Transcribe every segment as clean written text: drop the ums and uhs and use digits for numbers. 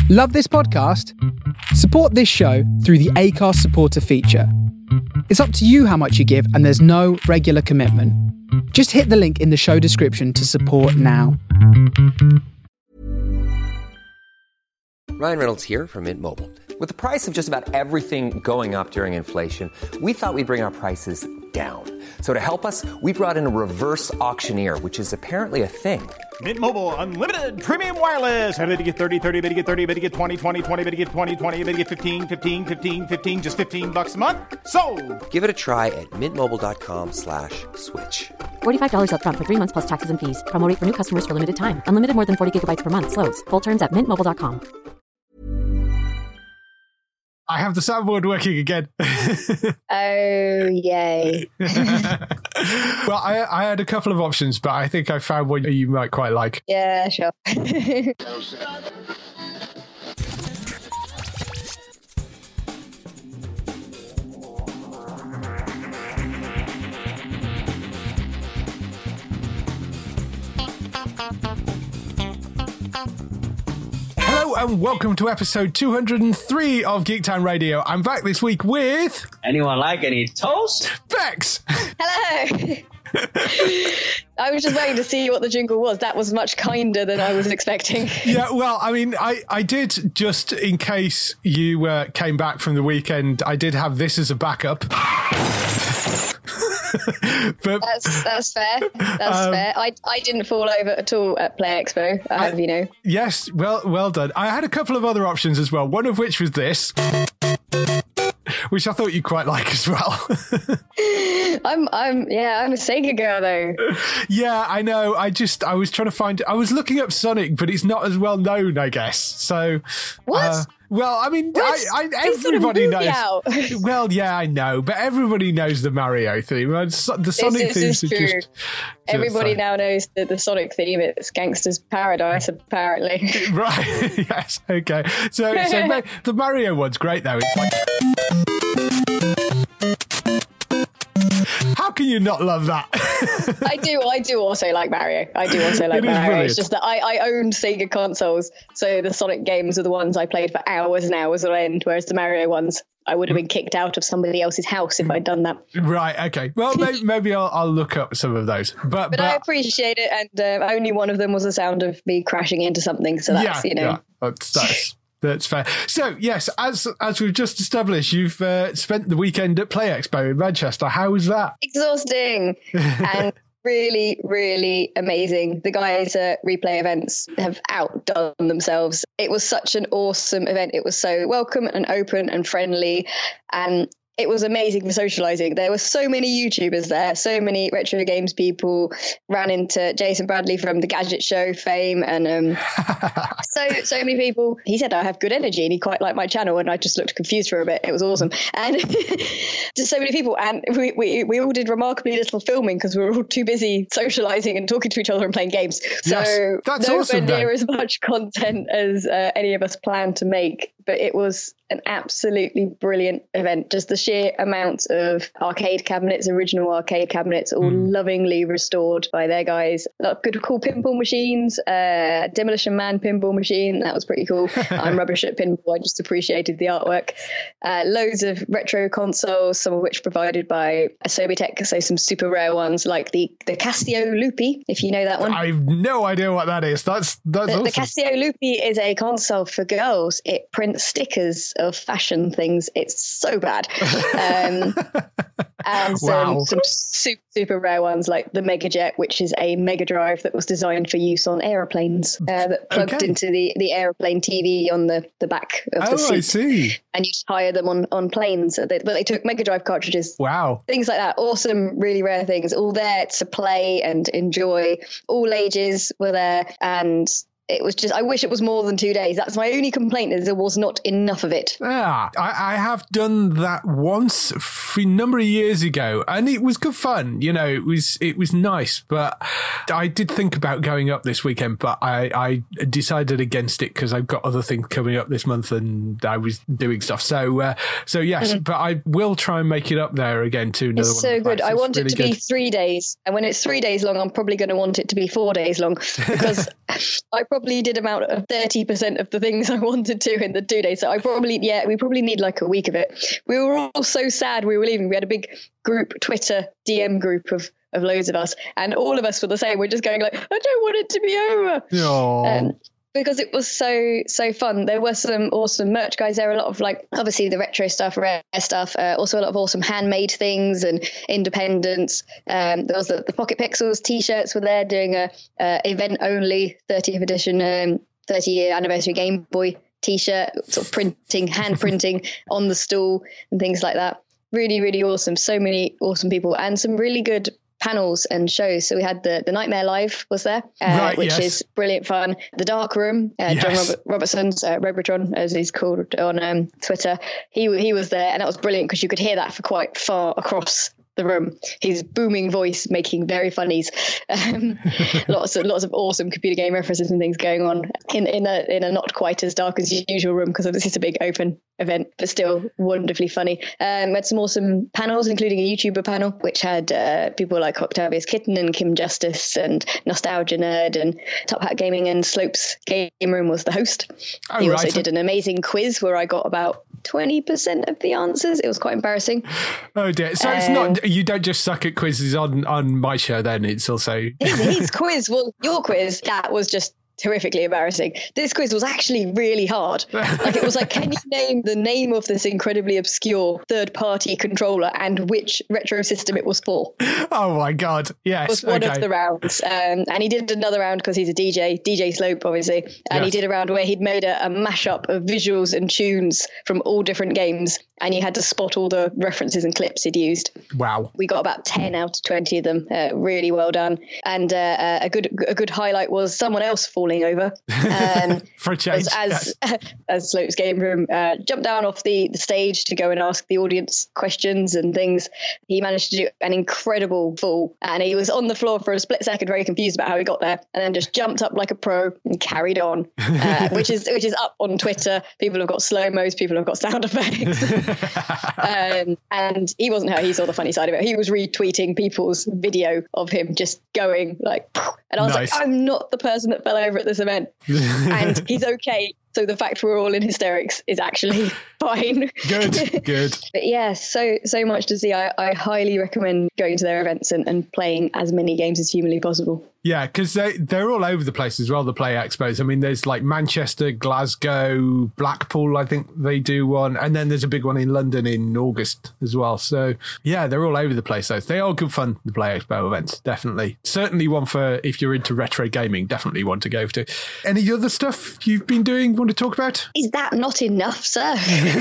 Love this podcast? Support this show through the Acast supporter feature. It's up to you how much you give, and there's no regular commitment. Just hit the link in the show description to support now. Ryan Reynolds here from Mint Mobile. With the price of just about everything going up during inflation, we thought we'd bring our prices down. So to help us, we brought in a reverse auctioneer, which is apparently a thing. Mint Mobile Unlimited Premium Wireless. How to get 30, 30, bit to get 30, bit to get 20, 20, 20, bit to get 20, 20, bit to get 15, 15, 15, 15, just $15 a month? Sold! Give it a try at mintmobile.com/switch. $45 up front for 3 months plus taxes and fees. Promo rate for new customers for limited time. Unlimited more than 40 gigabytes per month. Slows full terms at mintmobile.com. I have the soundboard working again. Oh, yay. Well, I had a couple of options, but I think I found one you might quite like. Yeah, sure. Hello and welcome to episode 203 of Geektown Radio. I'm back this week with... Anyone like any toast? Bex! Hello. I was just waiting to see what the jingle was. That was much kinder than I was expecting. Yeah, well, I mean, I did, just in case you came back from the weekend, I did have this as a backup. But, that's fair. That's fair. I didn't fall over at all at Play Expo. I have, you know. Yes, well done. I had a couple of other options as well. One of which was this, which I thought you'd quite like as well. I'm a Sega girl though. Yeah, I know. I was trying to find. I was looking up Sonic, but it's not as well known, I guess. So what? Well, I mean, everybody knows. Out. Well, yeah, I know, but everybody knows the Mario theme. The Sonic themes are just everybody now knows the Sonic theme. It's Gangster's Paradise, apparently. Right? Yes. Okay. So the Mario one's great though. It's like. How can you not love that? I do also like Mario. It's just that I owned Sega consoles, so the Sonic games are the ones I played for hours and hours on end, whereas the Mario ones, I would have been kicked out of somebody else's house if I'd done that. Right, okay. Well, maybe I'll look up some of those. But I appreciate it, and only one of them was the sound of me crashing into something, so that's, That's fair. So, yes, as we've just established, you've spent the weekend at Play Expo in Manchester. How was that? Exhausting and really, really amazing. The guys at Replay Events have outdone themselves. It was such an awesome event. It was so welcome and open and friendly, and it was amazing for socializing. There were so many YouTubers there, so many retro games people. Ran into Jason Bradley from the Gadget Show fame, and so many people. He said I have good energy, and he quite liked my channel. And I just looked confused for a bit. It was awesome, and just so many people. And we all did remarkably little filming because we were all too busy socializing and talking to each other and playing games. So that's nowhere awesome, near as much content as any of us planned to make. But it was an absolutely brilliant event. Just the sheer amount of arcade cabinets, original arcade cabinets, all lovingly restored by their guys. Good, cool pinball machines, Demolition Man pinball machine. That was pretty cool. I'm rubbish at pinball. I just appreciated the artwork. Loads of retro consoles, some of which provided by Asobi Tech. So some super rare ones like the Casio Loopy, if you know that one. I've no idea what that is. That's awesome. The Casio Loopy is a console for girls. It prints stickers of fashion things. It's so bad. And some super rare ones like the Mega Jet, which is a Mega Drive that was designed for use on aeroplanes, that plugged into the aeroplane TV on the back of the seat. I see. And you hire them on planes. But they took Mega Drive cartridges. Wow. Things like that. Awesome, really rare things. All there to play and enjoy. All ages were there. And it was just, I wish it was more than 2 days. That's my only complaint, is there was not enough of it. Yeah, I have done that once a number of years ago, and it was good fun. You know, it was nice, but I did think about going up this weekend, but I decided against it because I've got other things coming up this month and I was doing stuff. So yes, but I will try and make it up there again to another one. It's so good. I want it to be 3 days, and when it's 3 days long, I'm probably going to want it to be 4 days long, because I probably probably did about 30% of the things I wanted to in the 2 days. So we probably need like a week of it. We were all so sad we were leaving. We had a big group, Twitter DM group of loads of us, and all of us were the same. We're just going like, I don't want it to be over. Because it was so fun. There were some awesome merch guys there, a lot of like obviously the retro stuff, rare stuff, also a lot of awesome handmade things and independents. There was the Pocket Pixels t-shirts were there doing a event only 30th edition 30-year anniversary Game Boy t-shirt, sort of hand printing on the stall and things like that. Really, really awesome. So many awesome people and some really good panels and shows. So we had the Nightmare Live was there, which is brilliant fun. The Dark Room, John Robertson's Robotron, as he's called on Twitter, he was there, and that was brilliant because you could hear that for quite far across the room. His booming voice making very funnies. Lots of awesome computer game references and things going on in a not quite as dark as usual room because obviously it's a big open event, but still wonderfully funny. We had some awesome panels, including a YouTuber panel, which had people like Octavius Kitten and Kim Justice and Nostalgia Nerd and Top Hat Gaming, and Slopes Game Room was the host. He also did an amazing quiz where I got about 20% of the answers. It was quite embarrassing. Oh dear. So it's not, you don't just suck at quizzes on my show then, it's also... his quiz, well, your quiz, that was just horrifically embarrassing. This quiz was actually really hard. Like it was like, can you name the name of this incredibly obscure third-party controller and which retro system it was for? Oh my god, yes. Was one of the rounds. And he did another round because he's a DJ Slope, obviously. And he did a round where he'd made a mashup of visuals and tunes from all different games, and you had to spot all the references and clips he'd used. Wow. We got about 10 out of 20 of them. Really well done. And a good highlight was someone else falling over. For a change. As Slopes Game Room jumped down off the stage to go and ask the audience questions and things. He managed to do an incredible fall, and he was on the floor for a split second very confused about how he got there, and then just jumped up like a pro and carried on, which is up on Twitter. People have got slow-mos, people have got sound effects. And he wasn't how he saw the funny side of it. He was retweeting people's video of him just going like, and I was like, I'm not the person that fell over at this event. And he's okay. So the fact we're all in hysterics is actually fine. Good. But yeah, so much to see. I highly recommend going to their events and playing as many games as humanly possible. Yeah, because they're all over the place as well, the Play Expos. I mean, there's like Manchester, Glasgow, Blackpool, I think they do one. And then there's a big one in London in August as well. So yeah, they're all over the place. They are good fun, the Play Expo events, definitely. Certainly one for, if you're into retro gaming, definitely one to go to. Any other stuff you've been doing, want to talk about? Is that not enough, sir?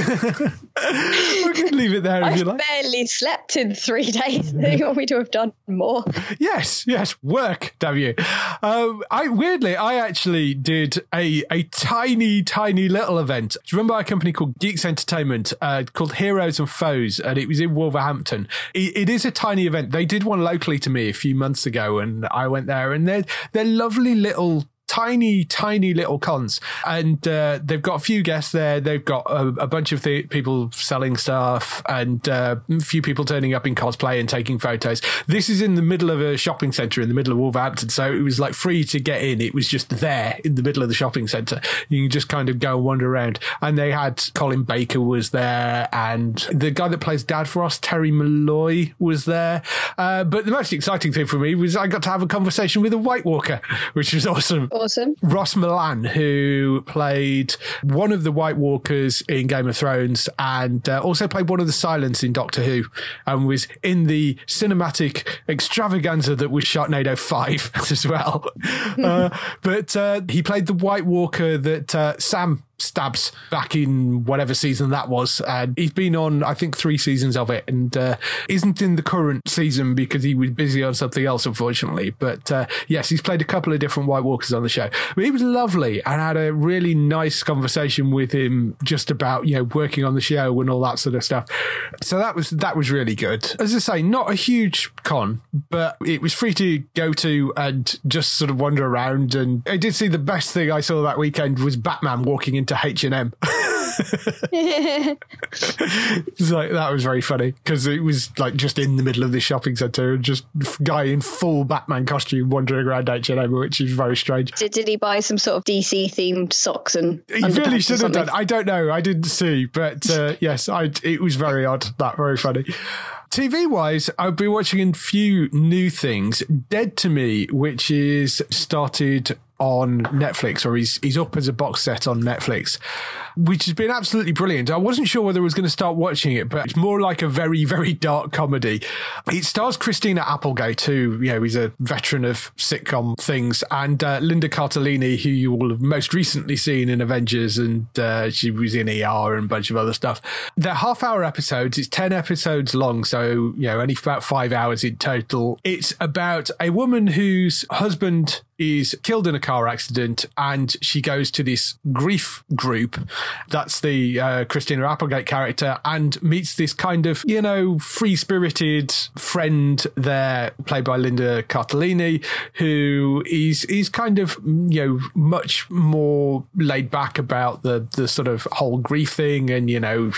We can leave it there if you like. I barely slept in 3 days. You want me to have done more? Yes, work, damn you. I actually did a tiny little event. Do you remember a company called Geeks Entertainment called Heroes and Foes, and it was in Wolverhampton? It is a tiny event. They did one locally to me a few months ago, and I went there, and they're lovely little tiny little cons, and they've got a few guests there. They've got a bunch of people selling stuff, and a few people turning up in cosplay and taking photos. This is in the middle of a shopping centre in the middle of Wolverhampton, so it was like free to get in. It was just there in the middle of the shopping centre. You can just kind of go and wander around. And they had Colin Baker was there, and the guy that plays Dad Frost, Terry Malloy, was there. But the most exciting thing for me was I got to have a conversation with a White Walker, which was awesome. Ross Milan, who played one of the White Walkers in Game of Thrones and also played one of the Silents in Doctor Who, and was in the cinematic extravaganza that was Sharknado 5 as well. But he played the White Walker that Sam stabs back in whatever season that was, and he's been on I think 3 seasons of it, and isn't in the current season because he was busy on something else, unfortunately. But yes, he's played a couple of different White Walkers on the show. But he was lovely, and I had a really nice conversation with him just about, you know, working on the show and all that sort of stuff. So that was really good. As I say, not a huge con, but it was free to go to and just sort of wander around. And I did see the best thing I saw that weekend was Batman walking into H&M. It's like, that was very funny because it was like just in the middle of the shopping centre and just guy in full Batman costume wandering around H&M, which is very strange. Did he buy some sort of DC themed socks and he really should have done. I don't know. I didn't see, but yes, it was very odd. That very funny. TV-wise, I've been watching a few new things. Dead to Me, which is started on Netflix, or he's up as a box set on Netflix, which has been absolutely brilliant. I wasn't sure whether I was going to start watching it, but it's more like a very, very dark comedy. It stars Christina Applegate, who, is a veteran of sitcom things, and Linda Cardellini, who you will have most recently seen in Avengers, and she was in ER and a bunch of other stuff. They're half-hour episodes. It's 10 episodes long, so, only about 5 hours in total. It's about a woman whose husband is killed in a car accident, and she goes to this grief group. That's the Christina Applegate character, and meets this kind of, free-spirited friend there, played by Linda Cardellini, who is kind of, much more laid back about the sort of whole grief thing, and,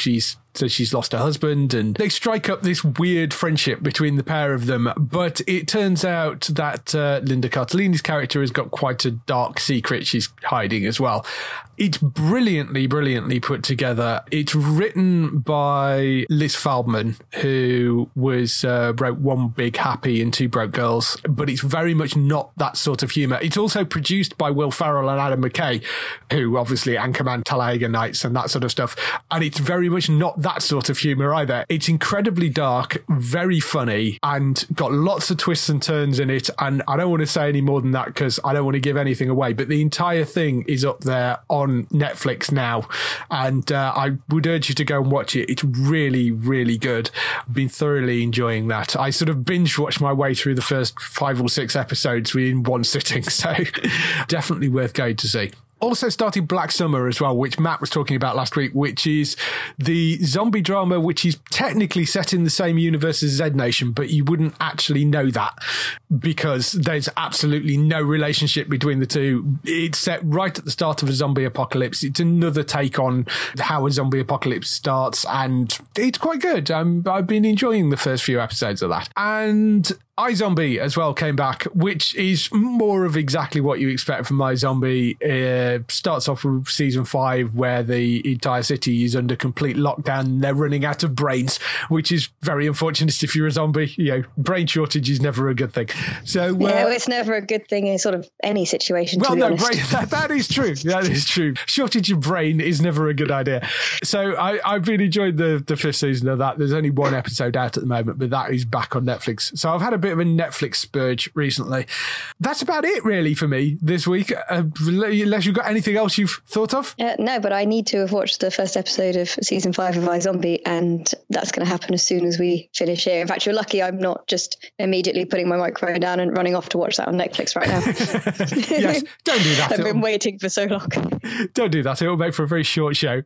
she's lost her husband, and they strike up this weird friendship between the pair of them. But it turns out that Linda Cardellini's character has got quite a dark secret she's hiding as well. It's brilliantly, brilliantly put together. It's written by Liz Feldman, who wrote One Big Happy and Two Broke Girls, but it's very much not that sort of humour. It's also produced by Will Ferrell and Adam McKay, who obviously Anchorman, Talladega Nights and that sort of stuff. And it's very much not that sort of humour either. It's incredibly dark, very funny, and got lots of twists and turns in it. And I don't want to say any more than that because I don't want to give anything away, but the entire thing is up there on Netflix now, and I would urge you to go and watch it. It's really, really good. I've been thoroughly enjoying that. I sort of binge watched my way through the first 5 or 6 episodes in one sitting, so definitely worth going to see. Also started Black Summer as well, which Matt was talking about last week, which is the zombie drama, which is technically set in the same universe as Z Nation, but you wouldn't actually know that because there's absolutely no relationship between the two. It's set right at the start of a zombie apocalypse. It's another take on how a zombie apocalypse starts, and it's quite good. I've been enjoying the first few episodes of that. And iZombie as well came back, which is more of exactly what you expect from iZombie. Starts off with season 5 where the entire city is under complete lockdown and they're running out of brains, which is very unfortunate if you're a zombie. Brain shortage is never a good thing. So it's never a good thing in sort of any situation. Well, to be honest. That is true. That is true. Shortage of brain is never a good idea. So I've really enjoyed the 5th season of that. There's only 1 episode out at the moment, but that is back on Netflix. So I've had a bit of a Netflix spurge recently. That's about it really for me this week, unless you've got anything else you've thought of. No, but I need to have watched the first episode of season 5 of iZombie, and that's going to happen as soon as we finish here. In fact, you're lucky I'm not just immediately putting my microphone down and running off to watch that on Netflix right now. Yes, don't do that. I've been waiting for so long. Don't do that. It will make for a very short show.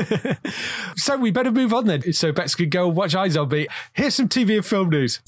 So we better move on then, so Bex could go and watch iZombie. Here's some TV and film news.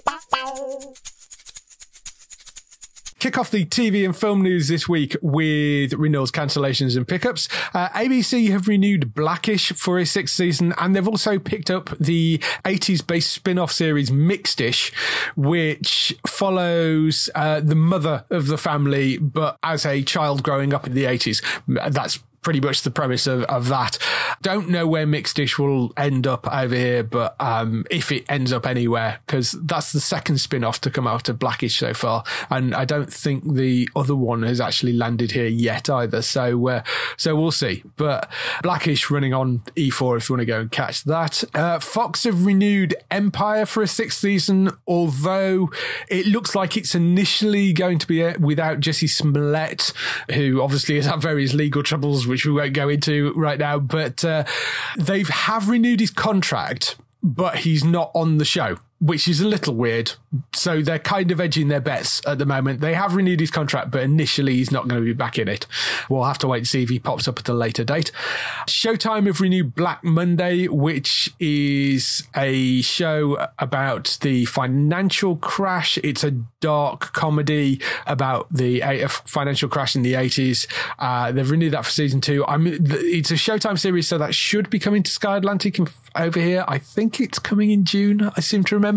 Kick off the TV and film news this week with renewals, cancellations and pickups. ABC have renewed Blackish for a 6th season, and they've also picked up the 80s-based spin-off series Mixed-ish, which follows the mother of the family, but as a child growing up in the 80s. That's pretty much the premise of that. Don't know where Mixed-ish will end up over here, but if it ends up anywhere, because that's the second spin-off to come out of Blackish so far, and I don't think the other one has actually landed here yet either, so we'll see. But Blackish running on E4 if you want to go and catch that. Fox have renewed Empire for a 6th season, although it looks like it's initially going to be without Jesse Smollett, who obviously has had various legal troubles which we won't go into right now, but they have renewed his contract, but he's not on the show. which is a little weird. So they're kind of edging their bets at the moment. They have renewed his contract, but initially he's not going to be back in it. We'll have to wait and see if he pops up at a later date. Showtime have renewed Black Monday, which is a show about the financial crash. It's a dark comedy about the financial crash in the 80s. They've renewed that for season 2. It's a Showtime series, so that should be coming to Sky Atlantic over here. I think it's coming in June, I seem to remember.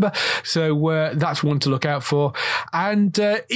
So that's one to look out for. And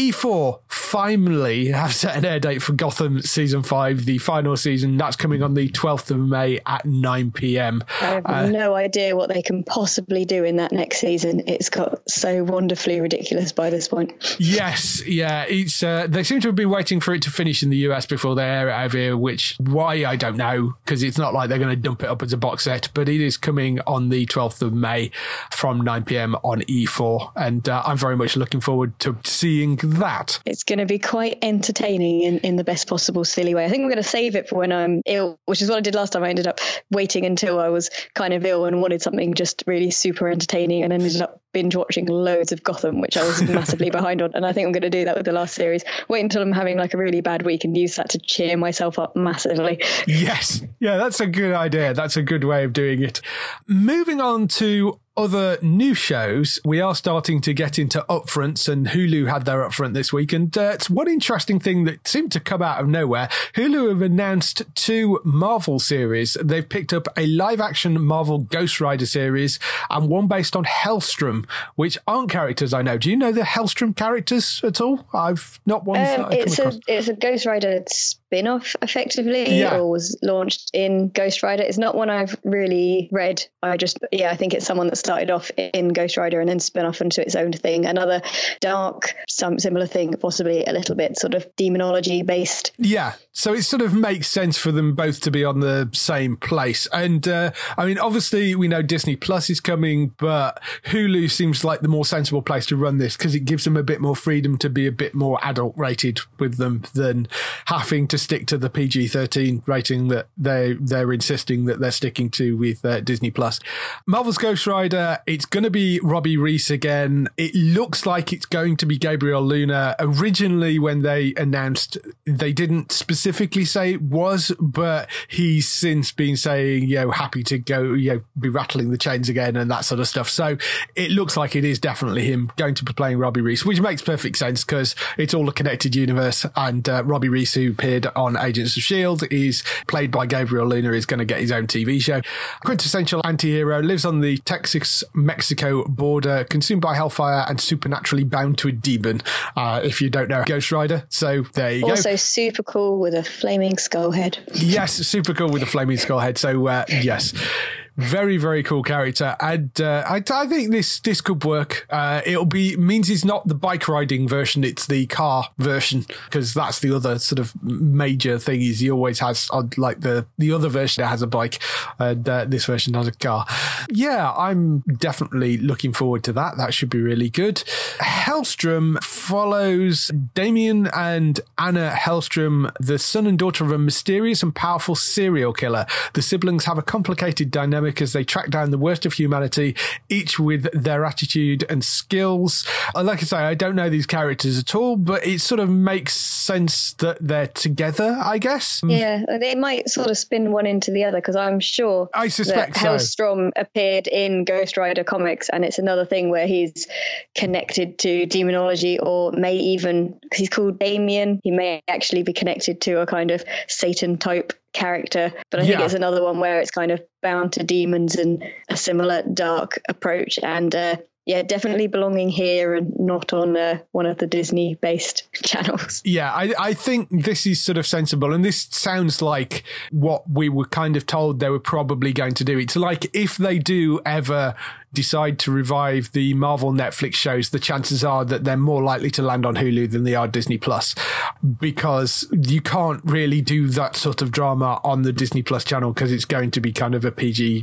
E4 finally have set an air date for Gotham season 5, the final season. That's coming on the 12th of May at 9 p.m. I have no idea what they can possibly do in that next season. It's got so wonderfully ridiculous by this point. Yes, yeah. It's they seem to have been waiting for it to finish in the US before they air it over here, why I don't know, because it's not like they're going to dump it up as a box set, but it is coming on the 12th of May from 9 p.m. on E4, and I'm very much looking forward to seeing that. It's going to be quite entertaining in the best possible silly way. I think I'm going to save it for when I'm ill, which is what I did last time. I ended up waiting until I was kind of ill and wanted something just really super entertaining, and ended up binge watching loads of Gotham, which I was massively behind on. And I think I'm going to do that with the last series. Wait until I'm having like a really bad week and use that to cheer myself up massively. Yes. Yeah, that's a good idea. That's a good way of doing it. Moving on to other new shows, we are starting to get into upfronts, and Hulu had their upfront this week. And it's one interesting thing that seemed to come out of nowhere. Hulu have announced 2 Marvel series. They've picked up a live-action Marvel Ghost Rider series and one based on Hellstrom, which aren't characters I know. Do you know the Hellstrom characters at all? I've not one. It's a Ghost Rider spin-off, effectively, or was launched in Ghost Rider. It's not one I've really read. I think it's someone that started off in Ghost Rider and then spin off into its own thing. Another dark, some similar thing, possibly a little bit sort of demonology based. Yeah, so it sort of makes sense for them both to be on the same place. And I mean, obviously we know Disney Plus is coming, but Hulu seems like the more sensible place to run this because it gives them a bit more freedom to be a bit more adult rated with them than having to stick to the PG-13 rating that they're insisting that they're sticking to with Disney Plus. Marvel's Ghost Rider, it's going to be Robbie Reese again. It looks like it's going to be Gabriel Luna. Originally, when they announced, they didn't specifically say it was, but he's since been saying, happy to go, be rattling the chains again and that sort of stuff. So it looks like it is definitely him going to be playing Robbie Reese, which makes perfect sense because it's all a connected universe. And Robbie Reese, who appeared on Agents of S.H.I.E.L.D., is played by Gabriel Luna, is going to get his own TV show. Quintessential anti-hero, lives on the Texas-Mexico border, consumed by hellfire and supernaturally bound to a demon, if you don't know Ghost Rider. So there you go. Also super cool with a flaming skull head. Yes, super cool with a flaming skull head. So yes. Very, very cool character. And I think this could work. Means it's not the bike riding version, it's the car version, because that's the other sort of major thing is he always has, like the other version has a bike, and this version has a car. Yeah, I'm definitely looking forward to that. That should be really good. Hellstrom follows Damien and Anna Hellstrom, the son and daughter of a mysterious and powerful serial killer. The siblings have a complicated dynamic as they track down the worst of humanity, each with their attitude and skills. Like I say, I don't know these characters at all, but it sort of makes sense that they're together, I guess. Yeah, they might sort of spin one into the other, because I'm sure I suspect that Hellstrom appeared in Ghost Rider comics, and it's another thing where he's connected to demonology, or may even, because he's called Damien, he may actually be connected to a kind of Satan type character, but I think it's another one where it's kind of bound to demons and a similar dark approach, and definitely belonging here and not on one of the Disney based channels. Yeah, I think this is sort of sensible, and this sounds like what we were kind of told they were probably going to do. It's like if they do ever decide to revive the Marvel Netflix shows, the chances are that they're more likely to land on Hulu than they are Disney Plus, because you can't really do that sort of drama on the Disney Plus channel because it's going to be kind of a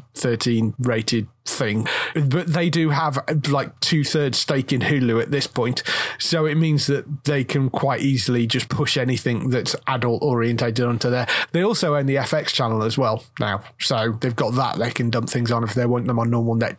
PG-13 rated thing. But they do have like 2/3 stake in Hulu at this point, so it means that they can quite easily just push anything that's adult orientated onto there. They also own the FX channel as well now, so they've got that they can dump things on if they want them on normal net to work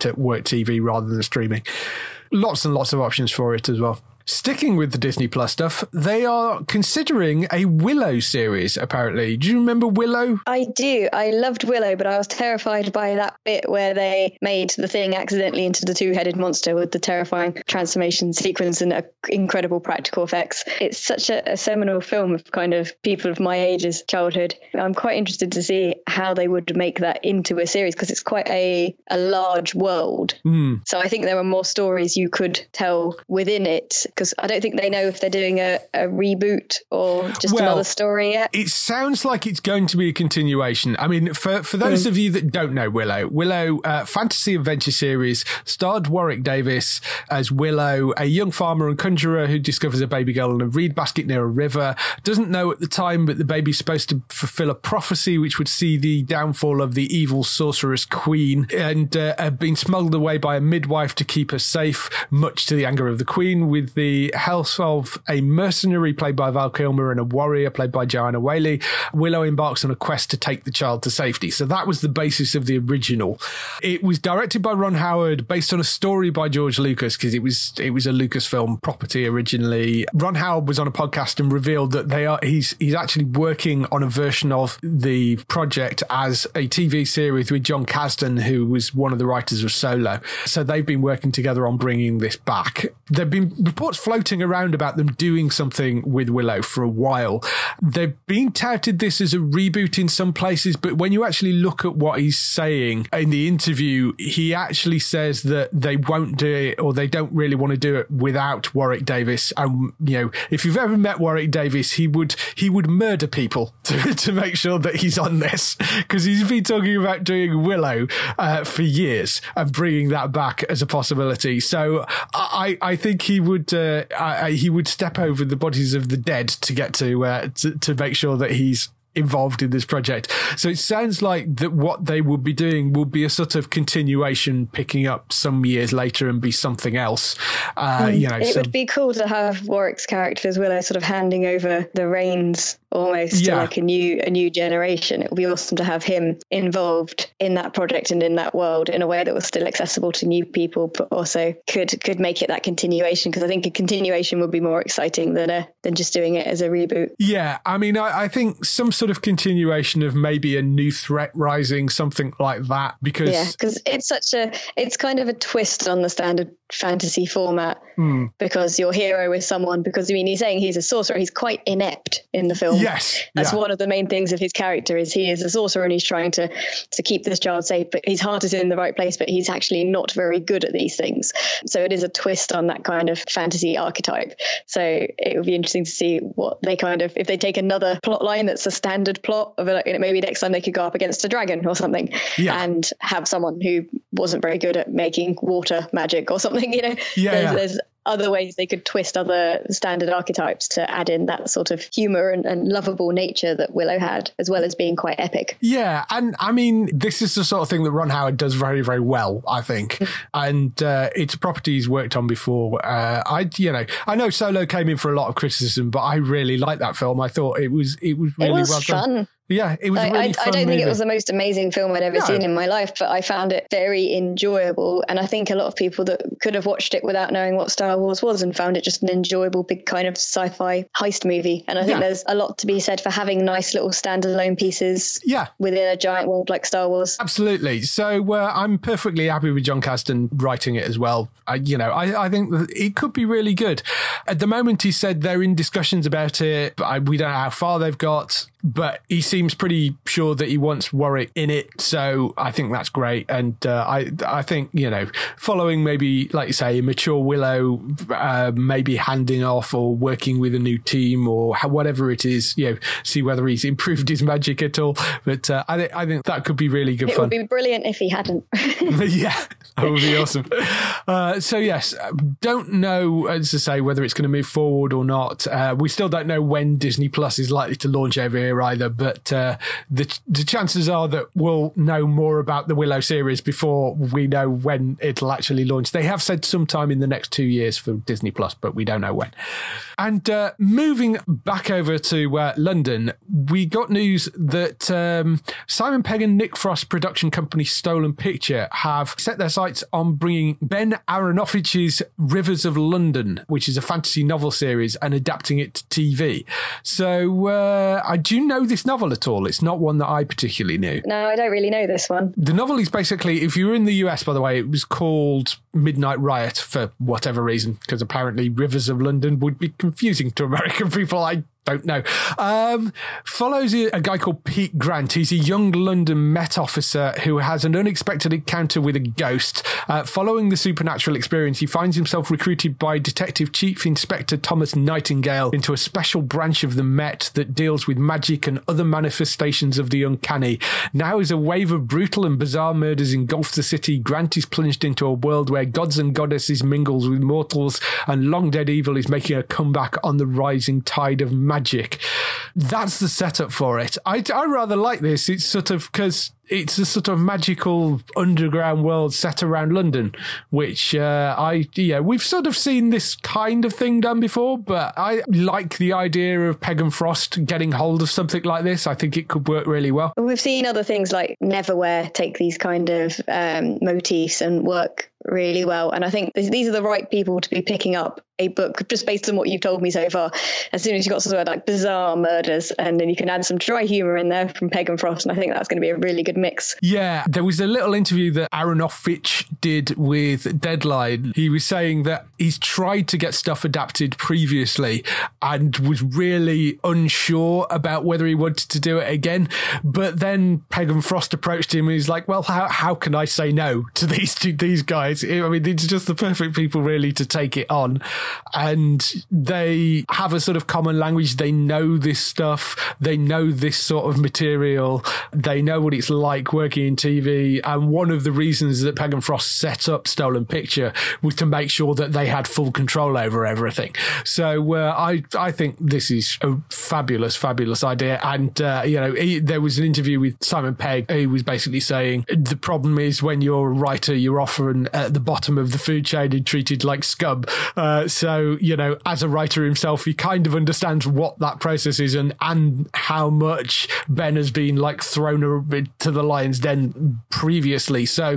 satellite TV rather than streaming. Lots and lots of options for it as well. Sticking with the Disney Plus stuff, they are considering a Willow series, apparently. Do you remember Willow? I do. I loved Willow, but I was terrified by that bit where they made the thing accidentally into the two-headed monster with the terrifying transformation sequence and incredible practical effects. It's such a seminal film of kind of people of my age's childhood. I'm quite interested to see how they would make that into a series because it's quite a large world. So I think there are more stories you could tell within it, because I don't think they know if they're doing a reboot or just another story yet. It sounds like it's going to be a continuation. I mean, for those of you that don't know Willow, fantasy adventure series, starred Warwick Davis as Willow, a young farmer and conjurer who discovers a baby girl in a reed basket near a river. Doesn't know at the time, but the baby's supposed to fulfill a prophecy which would see the downfall of the evil sorceress queen, and been smuggled away by a midwife to keep her safe, much to the anger of the queen, with the help of a mercenary played by Val Kilmer and a warrior played by Joanna Whaley. Willow embarks on a quest to take the child to safety. So that was the basis of the original. It was directed by Ron Howard, based on a story by George Lucas, because it was a Lucasfilm property originally. Ron Howard was on a podcast and revealed that he's actually working on a version of the project as a TV series with John Kasdan, who was one of the writers of Solo. So they've been working together on bringing this back. There've been reports floating around about them doing something with Willow for a while. They've been touted this as a reboot in some places, but when you actually look at what he's saying in the interview, he actually says that they won't do it, or they don't really want to do it without Warwick Davis. And if you've ever met Warwick Davis, he would murder people to make sure that he's on this, because he's been talking about doing Willow for years and bringing that back as a possibility. So I think he would step over the bodies of the dead to get to make sure that he's involved in this project. So it sounds like that what they will be doing will be a sort of continuation, picking up some years later and be something else. It would be cool to have Warwick's character as Willow sort of handing over the reins almost to like a new generation. It would be awesome to have him involved in that project and in that world in a way that was still accessible to new people, but also could make it that continuation, because I think a continuation would be more exciting than just doing it as a reboot. Yeah, I mean, I think some sort of continuation of maybe a new threat rising, something like that, because it's kind of a twist on the standard fantasy format, because your hero is someone, because I mean, he's saying he's a sorcerer, he's quite inept in the film. Yes, that's one of the main things of his character, is he is a sorcerer and he's trying to keep this child safe, but his heart is in the right place, but he's actually not very good at these things. So it is a twist on that kind of fantasy archetype. So it would be interesting to see what they if they take another plot line that's a standard plot of it, maybe next time they could go up against a dragon or something, and have someone who wasn't very good at making water magic or something, there's other ways they could twist other standard archetypes to add in that sort of humor and lovable nature that Willow had, as well as being quite epic. Yeah, and I mean, this is the sort of thing that Ron Howard does very, very well, I think. And it's a property he's worked on before. I know Solo came in for a lot of criticism, but I really liked that film. I thought it was really well fun. done. Yeah, it was really fun. I don't think movie. it was the most amazing film I'd ever seen in my life, but I found it very enjoyable. And I think a lot of people that could have watched it without knowing what Star Wars was and found it just an enjoyable big kind of sci-fi heist movie. And I think there's a lot to be said for having nice little standalone pieces within a giant world like Star Wars. Absolutely. So I'm perfectly happy with John Kasdan writing it as well. I think that it could be really good. At the moment, he said they're in discussions about it, but we don't know how far they've got. But he seems pretty sure that he wants Warwick in it, so I think that's great. And I think, following maybe, like you say, a mature Willow, maybe handing off or working with a new team or whatever it is, see whether he's improved his magic at all. But I think that could be really good fun. It would be brilliant if he hadn't. Yeah, that would be awesome. So yes, don't know, as I say, whether it's going to move forward or not. We still don't know when Disney Plus is likely to launch over here, year either, but the chances are that we'll know more about the Willow series before we know when it'll actually launch. They have said sometime in the next 2 years for Disney Plus, but we don't know when. And moving back over to London, we got news that Simon Pegg and Nick Frost's production company Stolen Picture have set their sights on bringing Ben Aronofich's Rivers of London, which is a fantasy novel series, and adapting it to TV. So I do know this novel at all. It's not one that I particularly knew. No, I don't really know this one. The novel is basically, if you were in the US, by the way, it was called Midnight Riot for whatever reason, because apparently Rivers of London would be confusing to American people. I don't know. Follows a guy called Pete Grant. He's a young London Met officer who has an unexpected encounter with a ghost. Following the supernatural experience, he finds himself recruited by Detective Chief Inspector Thomas Nightingale into a special branch of the Met that deals with magic and other manifestations of the uncanny. Now, as a wave of brutal and bizarre murders engulfs the city, Grant is plunged into a world where gods and goddesses mingles with mortals, and long-dead evil is making a comeback on the rising tide of magic. That's the setup for it. I rather like this. It's sort of because it's a sort of magical underground world set around London, which we've sort of seen this kind of thing done before, but I like the idea of Pegg and Frost getting hold of something like this. I think it could work really well. We've seen other things like Neverwhere take these kind of motifs and work really well, and I think these are the right people to be picking up a book just based on what you've told me so far. As soon as you've got sort of like bizarre murders, and then you can add some dry humor in there from Pegg and Frost, and I think that's going to be a really good mix. Yeah, there was a little interview that Aronofsky did with Deadline. He was saying that he's tried to get stuff adapted previously and was really unsure about whether he wanted to do it again, but then Pegg and Frost approached him and he's like, well, how can I say no to these guys? I mean, it's just the perfect people really to take it on, and they have a sort of common language. They know this stuff, they know this sort of material, they know what it's like working in TV, and one of the reasons that Pegg and Frost set up Stolen Picture was to make sure that they had full control over everything. So I think this is a fabulous idea, and there was an interview with Simon Pegg. He was basically saying the problem is when you're a writer, you're often at the bottom of the food chain and treated like scum. So, as a writer himself, he kind of understands what that process is and how much Ben has been like thrown to the lion's den previously. So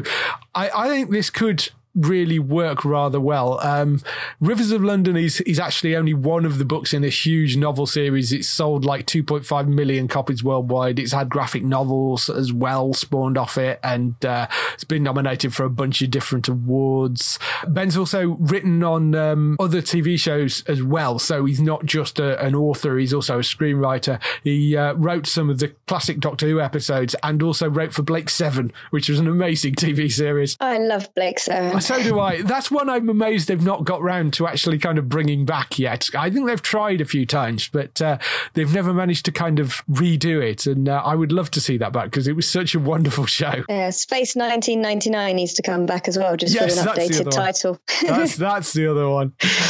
I think this could really work rather well. Rivers of London is actually only one of the books in a huge novel series. It's sold like 2.5 million copies worldwide. It's had graphic novels as well spawned off it, and it's been nominated for a bunch of different awards. Ben's also written on other TV shows as well, so he's not just an author, he's also a screenwriter. He wrote some of the classic Doctor Who episodes and also wrote for Blake Seven, which was an amazing TV series. I love Blake Seven. So do I. That's one I'm amazed they've not got round to actually kind of bringing back yet. I think they've tried a few times, but they've never managed to kind of redo it. And I would love to see that back because it was such a wonderful show. Space 1999 needs to come back as well, just for an updated title. That's the other one.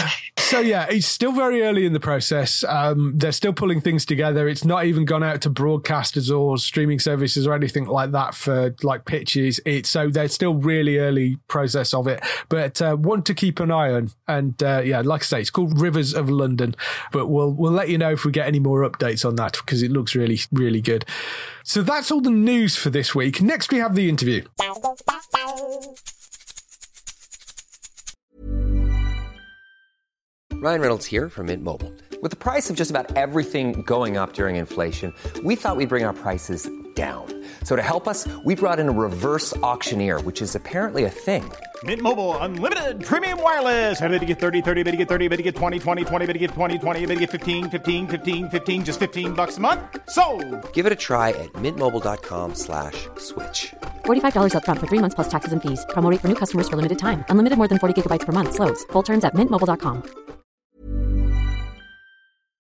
So yeah, it's still very early in the process. They're still pulling things together. It's not even gone out to broadcasters or streaming services or anything like that for like pitches. So they're still really early process of it, but one to keep an eye on. And like I say, it's called Rivers of London, but we'll let you know if we get any more updates on that because it looks really, really good. So that's all the news for this week. Next, we have the interview. Ryan Reynolds here from Mint Mobile. With the price of just about everything going up during inflation, we thought we'd bring our prices down. So to help us, we brought in a reverse auctioneer, which is apparently a thing. Mint Mobile Unlimited Premium Wireless. How to get 30, 30, how to get 30, how to get 20, 20, 20, how to get 20, 20, how to get 15, 15, 15, 15, just $15 a month? Sold! Give it a try at mintmobile.com/switch. $45 up front for 3 months plus taxes and fees. Promo rate for new customers for limited time. Unlimited more than 40 gigabytes per month. Slows full terms at mintmobile.com.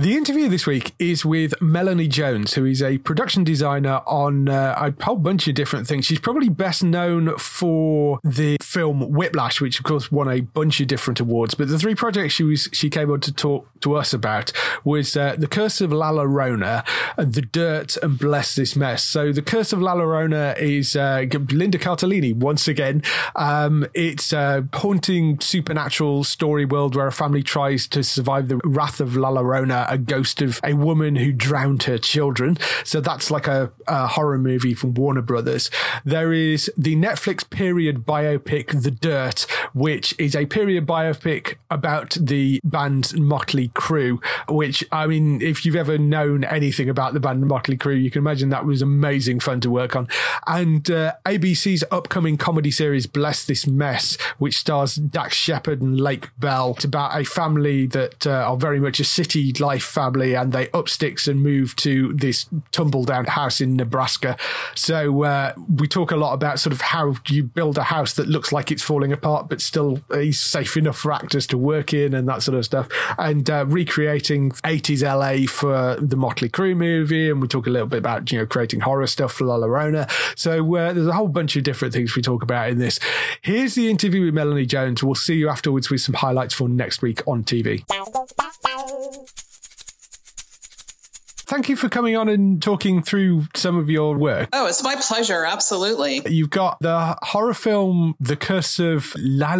The interview this week is with Melanie Jones, who is a production designer on a whole bunch of different things. She's probably best known for the film Whiplash, which of course won a bunch of different awards. But the three projects she came on to talk to us about was The Curse of La Llorona, The Dirt, and Bless This Mess. So The Curse of La Llorona is Linda Cardellini once again. It's a haunting supernatural story world where a family tries to survive the wrath of La Llorona, a ghost of a woman who drowned her children. So that's like a horror movie from Warner Brothers. There is the Netflix period biopic The Dirt, which is a period biopic about the band Motley Crue, which, I mean, if you've ever known anything about the band Motley Crue, you can imagine that was amazing fun to work on. And ABC's upcoming comedy series Bless This Mess, which stars Dax Shepard and Lake Bell. It's about a family that are very much a city life family, and they up sticks and move to this tumble down house in Nebraska. So we talk a lot about sort of how you build a house that looks like it's falling apart but still is safe enough for actors to work in and that sort of stuff, and recreating 80s LA for the Motley Crue movie. And we talk a little bit about, you know, creating horror stuff for La Llorona. So there's a whole bunch of different things we talk about in this. Here's the interview with Melanie Jones. We'll see you afterwards with some highlights for next week on TV. Thank you for coming on and talking through some of your work. Oh, it's my pleasure. Absolutely. You've got the horror film, The Curse of La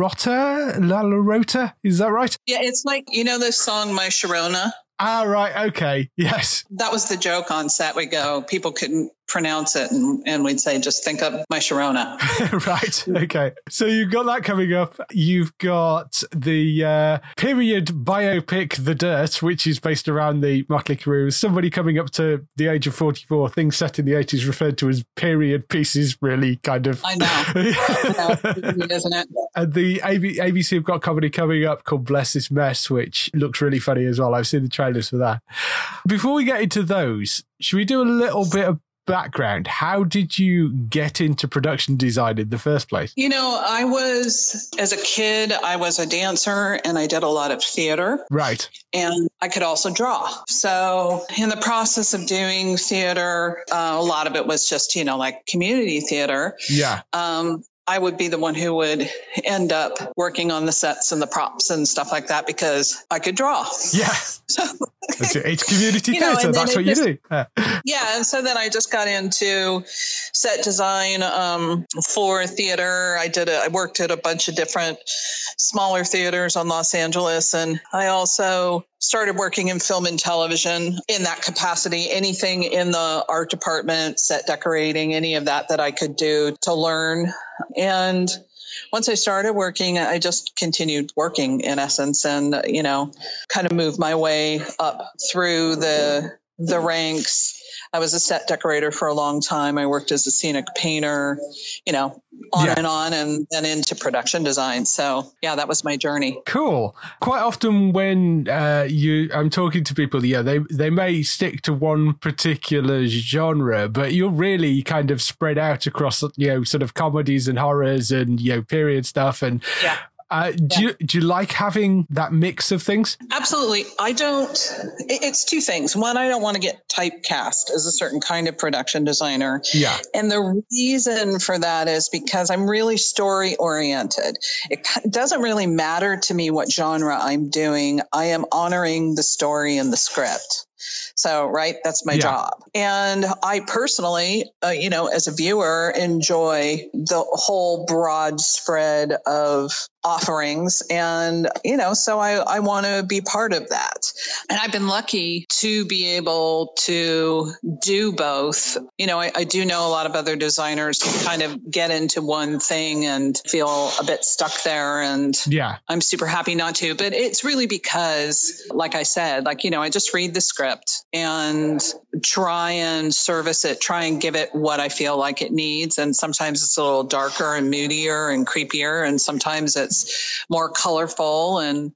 Llorona, is that right? Yeah, it's like, you know, this song, My Sharona? Ah, right. Okay. Yes. That was the joke on set. We go, people couldn't pronounce it, and we'd say, just think of My Sharona. Right. Okay. So you've got that coming up. You've got the period biopic The Dirt, which is based around the Motley Crue. Somebody coming up to the age of 44, things set in the 80s referred to as period pieces, really kind of. I know. Isn't it? And the ABC have got comedy coming up called Bless This Mess, which looks really funny as well. I've seen the trailers for that. Before we get into those, should we do a little bit of background? How did you get into production design in the first place? You know, as a kid, I was a dancer and I did a lot of theater. Right. And I could also draw. So in the process of doing theater, a lot of it was just, you know, like community theater. Yeah. I would be the one who would end up working on the sets and the props and stuff like that because I could draw. Yeah. So, it's community theatre. That's what you do. Yeah. And so then I just got into set design for theater. I worked at a bunch of different smaller theaters on Los Angeles. And I also started working in film and television in that capacity. Anything in the art department, set decorating, any of that I could do to learn. And once I started working, I just continued working in essence and, you know, kind of moved my way up through the ranks. I was a set decorator for a long time. I worked as a scenic painter, you know, and on, and then into production design. So, yeah, that was my journey. Cool. Quite often when I'm talking to people, they may stick to one particular genre, but you're really kind of spread out across, you know, sort of comedies and horrors and, you know, period stuff. And do you like having that mix of things? Absolutely. It's two things. One, I don't want to get typecast as a certain kind of production designer. Yeah. And the reason for that is because I'm really story oriented. It doesn't really matter to me what genre I'm doing. I am honoring the story and the script. So, right, that's my job. And I personally, as a viewer, enjoy the whole broad spread of offerings. And, so I want to be part of that. And I've been lucky to be able to do both. I do know a lot of other designers who kind of get into one thing and feel a bit stuck there. And I'm super happy not to. But it's really because, like I said, I just read the script and try and service it, try and give it what I feel like it needs. And sometimes it's a little darker and moodier and creepier. And sometimes it's more colorful. And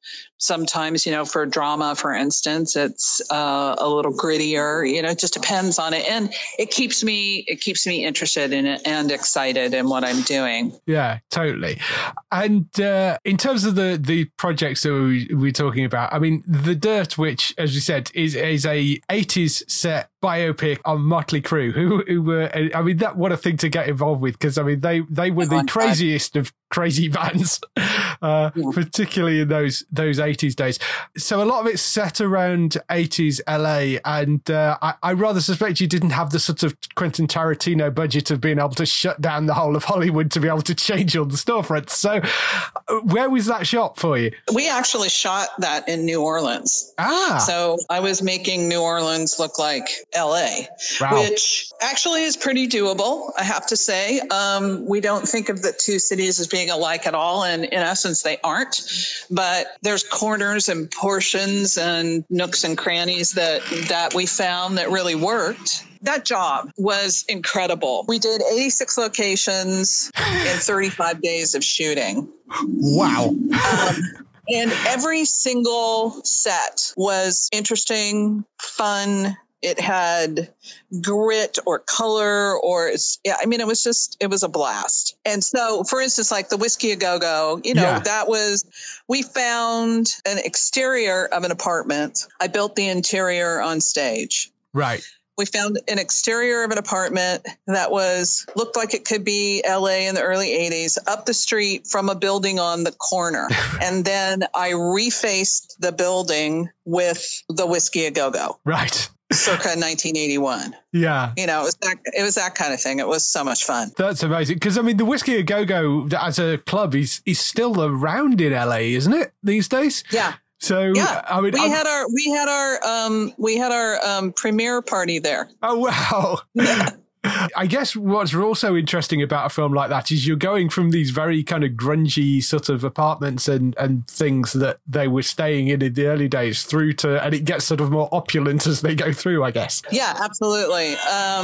Sometimes, for drama, for instance, it's a little grittier. It just depends on it, and it keeps me interested in it and excited in what I'm doing. Yeah, totally. And in terms of the projects that we're talking about, I mean, The Dirt, which, as you said, is a 80s set biopic on Motley Crue, who were, I mean, what a thing to get involved with, because I mean, they were the craziest of crazy bands, particularly in those 80s days. So a lot of it's set around 80s LA, and I rather suspect you didn't have the sort of Quentin Tarantino budget of being able to shut down the whole of Hollywood to be able to change all the storefronts. So where was that shot for you? We actually shot that in New Orleans. So I was making New Orleans look like LA, which actually is pretty doable, I have to say. We don't think of the two cities as being alike at all, and in essence they aren't, but there's corners and portions and nooks and crannies that we found that really worked. That job was incredible. We did 86 locations in 35 days of shooting. Wow. And every single set was interesting, fun. It had grit or color it was a blast. And so, for instance, like the Whiskey A Go-Go, we found an exterior of an apartment. I built the interior on stage. Right. We found an exterior of an apartment that looked like it could be LA in the early 80s, up the street from a building on the corner. And then I refaced the building with the Whiskey A Go-Go. Right. Circa 1981. Yeah. It was that kind of thing. It was so much fun. That's amazing. Because, I mean, the Whiskey A Go-Go as a club is still around in LA, isn't it, these days? Yeah. So, yeah. I mean, we had our premiere party there. Oh, wow. Yeah. I guess what's also interesting about a film like that is you're going from these very kind of grungy sort of apartments and things that they were staying in the early days through to, and it gets sort of more opulent as they go through, I guess. Yeah, absolutely.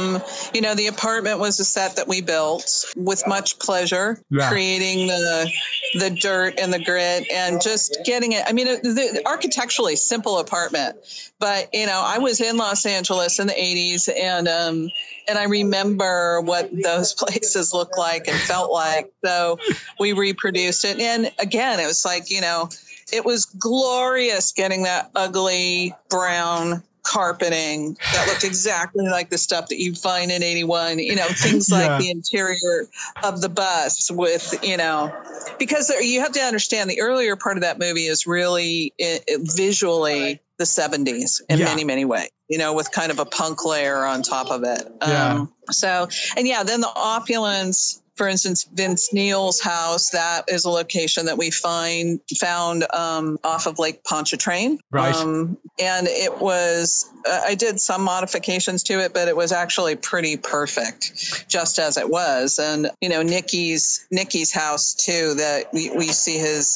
The apartment was a set that we built with much pleasure, creating the dirt and the grit and just getting it. I mean, the architecturally simple apartment, but, I was in Los Angeles in the 80s and I remember what those places looked like and felt like. So we reproduced it. And again, it was like, it was glorious getting that ugly brown carpeting that looked exactly like the stuff that you find in 81, things like the interior of the bus with, because you have to understand the earlier part of that movie is really visually the 70s in many, many ways, with kind of a punk layer on top of it. Then the opulence, for instance, Vince Neil's house, that is a location that we found off of Lake Pontchartrain. Right. And it was, I did some modifications to it, but it was actually pretty perfect just as it was. And, Nicky's house too, that we see his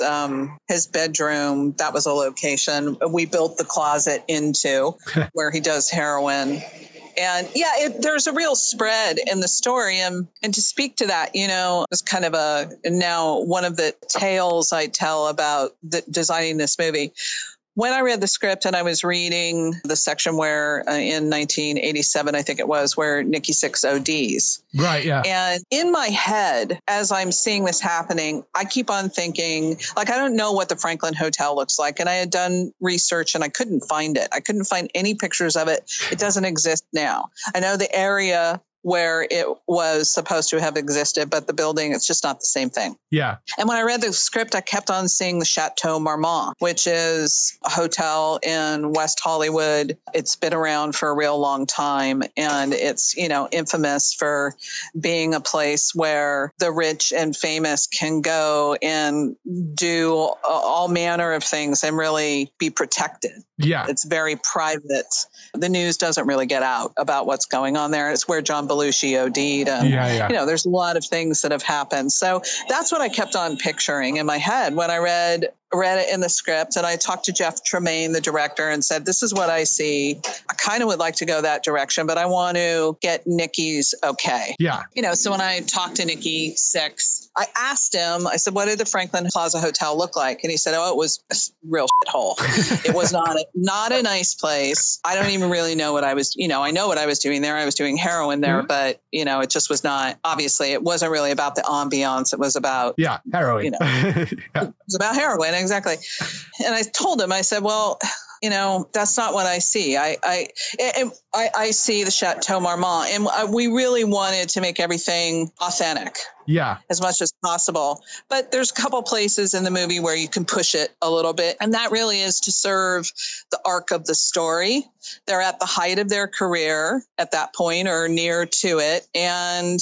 bedroom, that was a location we built the closet into where he does heroin. And there's a real spread in the story. And to speak to that, it's kind of now one of the tales I tell about designing this movie. When I read the script and I was reading the section where in 1987, I think it was, where Nikki Sixx ODs. Right, yeah. And in my head, as I'm seeing this happening, I keep on thinking, like, I don't know what the Franklin Hotel looks like. And I had done research and I couldn't find it. I couldn't find any pictures of it. It doesn't exist now. I know the area where it was supposed to have existed, but the building, it's just not the same thing. Yeah. And when I read the script, I kept on seeing the Chateau Marmont, which is a hotel in West Hollywood. It's been around for a real long time. And it's, infamous for being a place where the rich and famous can go and do all manner of things and really be protected. Yeah. It's very private. The news doesn't really get out about what's going on there. It's where John Belushi OD'd. And, there's a lot of things that have happened. So that's what I kept on picturing in my head when I read it in the script. And I talked to Jeff Tremaine, the director, and said, this is what I see. I kind of would like to go that direction, but I want to get Nikki's okay. Yeah. So when I talked to Nikki Sixx, I asked him, I said, what did the Franklin Plaza Hotel look like? And he said, oh, it was a real shithole. It was not a nice place. I don't even really know what I was, I know what I was doing there. I was doing heroin there, but, it just was not, obviously, it wasn't really about the ambiance. It was about, heroin. It was about heroin. Exactly. And I told him, I said, well, that's not what I see. I see the Chateau Marmont, and we really wanted to make everything authentic. Yeah. As much as possible. But there's a couple places in the movie where you can push it a little bit. And that really is to serve the arc of the story. They're at the height of their career at that point or near to it. And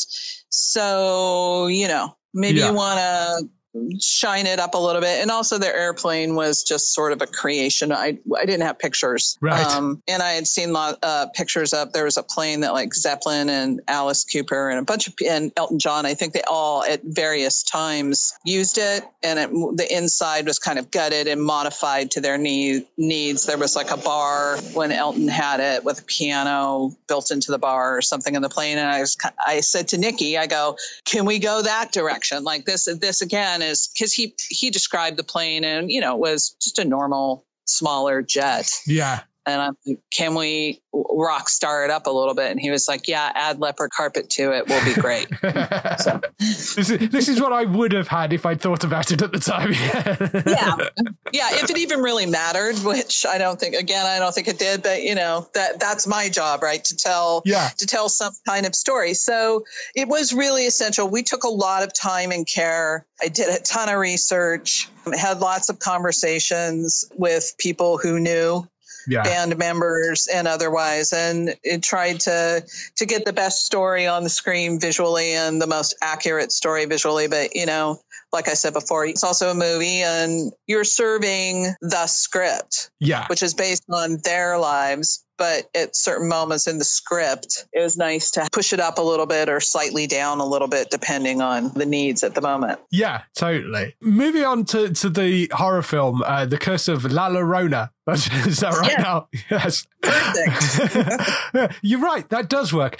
so, maybe you want to shine it up a little bit. And also their airplane was just sort of a creation. I didn't have pictures. Right. And I had seen pictures up. There was a plane that like Zeppelin and Alice Cooper and and Elton John, I think they all at various times used it. And the inside was kind of gutted and modified to their needs. There was like a bar when Elton had it with a piano built into the bar or something in the plane. And I said to Nikki, I go, can we go that direction? Like this again, is because he described the plane and it was just a normal smaller jet. Yeah. And I'm like, can we rock star it up a little bit? And he was like, yeah, add leopard carpet to it. Will be great. So. This is what I would have had if I'd thought about it at the time. Yeah. If it even really mattered, which I don't think it did, but that's my job, right? To tell some kind of story. So it was really essential. We took a lot of time and care. I did a ton of research, had lots of conversations with people who knew. Band members and otherwise, and it tried to get the best story on the screen visually and the most accurate story visually. But, like I said before, it's also a movie and you're serving the script, which is based on their lives. But at certain moments in the script, it was nice to push it up a little bit or slightly down a little bit, depending on the needs at the moment. Yeah, totally. Moving on to the horror film, The Curse of La Llorona. Is that right now? Yes. Perfect. You're right. That does work.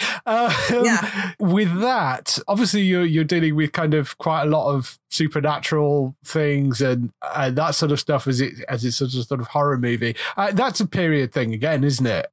With that, obviously, you're dealing with kind of quite a lot of supernatural things and that sort of stuff as it's sort of horror movie. That's a period thing again, isn't it?